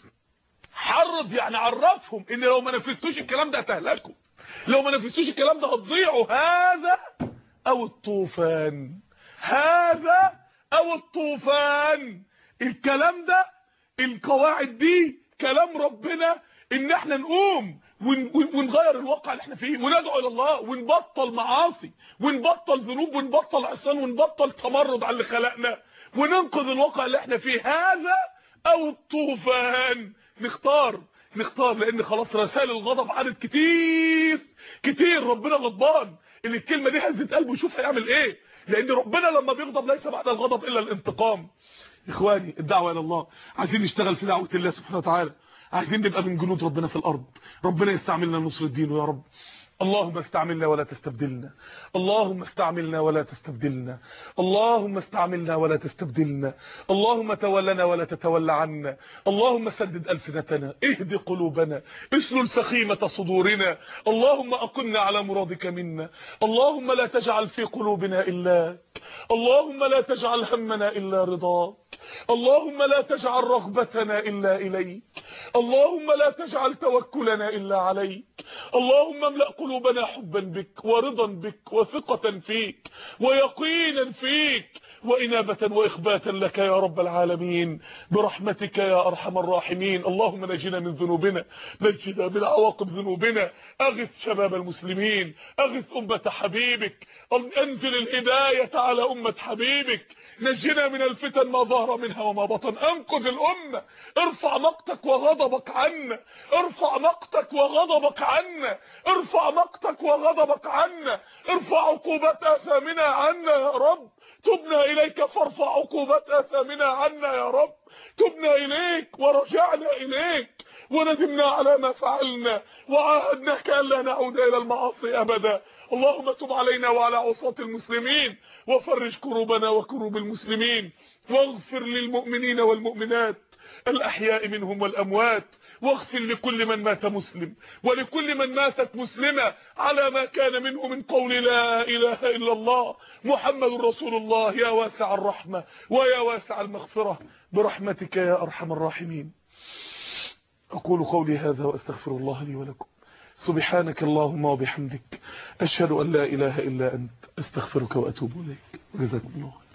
حرض يعني عرفهم ان لو ما نفذتوش الكلام ده هتهلكوا، لو ما نفذتوش الكلام ده هتضيعوا. هذا او الطوفان، هذا او الطوفان. الكلام ده القواعد دي كلام ربنا ان احنا نقوم ونغير الواقع اللي احنا فيه وندعو الى الله ونبطل معاصي ونبطل ذنوب ونبطل عصيان ونبطل تمرد على اللي خلقنا وننقذ الواقع اللي احنا فيه. هذا او الطوفان. نختار نختار لان خلاص رسائل الغضب عدد كتير كتير. ربنا غضبان، ان الكلمه دي هزت قلبه يشوف هيعمل ايه، لان ربنا لما بيغضب ليس بعد الغضب الا الانتقام. اخواني الدعوه الى الله، عايزين نشتغل في دعوه الله سبحانه وتعالى، عايزين نبقى من جنود ربنا في الارض. ربنا يستعملنا لنصر الدين يا رب. اللهم استعملنا ولا تستبدلنا، اللهم استعملنا ولا تستبدلنا، اللهم استعملنا ولا تستبدلنا، اللهم تولنا ولا تتولى عنا، اللهم سدد ألسنتنا، اهد قلوبنا، اسلل سخيمة صدورنا، اللهم أقمنا على مرادك منا، اللهم لا تجعل في قلوبنا إلاك، اللهم لا تجعل همنا إلا رضاك، اللهم لا تجعل رغبتنا إلا إليك، اللهم لا تجعل توكلنا إلا عليك، اللهم املأ قلوبنا حبا بك ورضا بك وثقة فيك ويقينا فيك وإنابة وإخباتا لك يا رب العالمين برحمتك يا أرحم الراحمين. اللهم نجنا من ذنوبنا، نجنا من عواقب ذنوبنا، أغث شباب المسلمين، أغث أمة حبيبك، أنزل الهداية على أمة حبيبك، نجنا من الفتن ما ظهر منها وما بطن، أنقذ الأمة، ارفع مقتك وغضبك عنا، ارفع مقتك وغضبك عنا، ارفع مقتك وغضبك عنا، ارفع عقوبات آثامنا عنا يا رب، تبنا إليك فارفع عقوبات آثامنا عنا يا رب، تبنا إليك ورجعنا إليك وندمنا على ما فعلنا وعاهدناك ألا نعود إلى المعاصي أبدا. اللهم تب علينا وعلى عصاة المسلمين وفرج كروبنا وكروب المسلمين واغفر للمؤمنين والمؤمنات الأحياء منهم والأموات، واغفر لكل من مات مسلم ولكل من ماتت مسلمة على ما كان منه من قول لا إله إلا الله محمد رسول الله، يا واسع الرحمة ويا واسع المغفرة برحمتك يا أرحم الراحمين. أقول قولي هذا وأستغفر الله لي ولكم. سبحانك اللهم وبحمدك، أشهد أن لا إله إلا أنت، أستغفرك وأتوب إليك. جزاكم الله.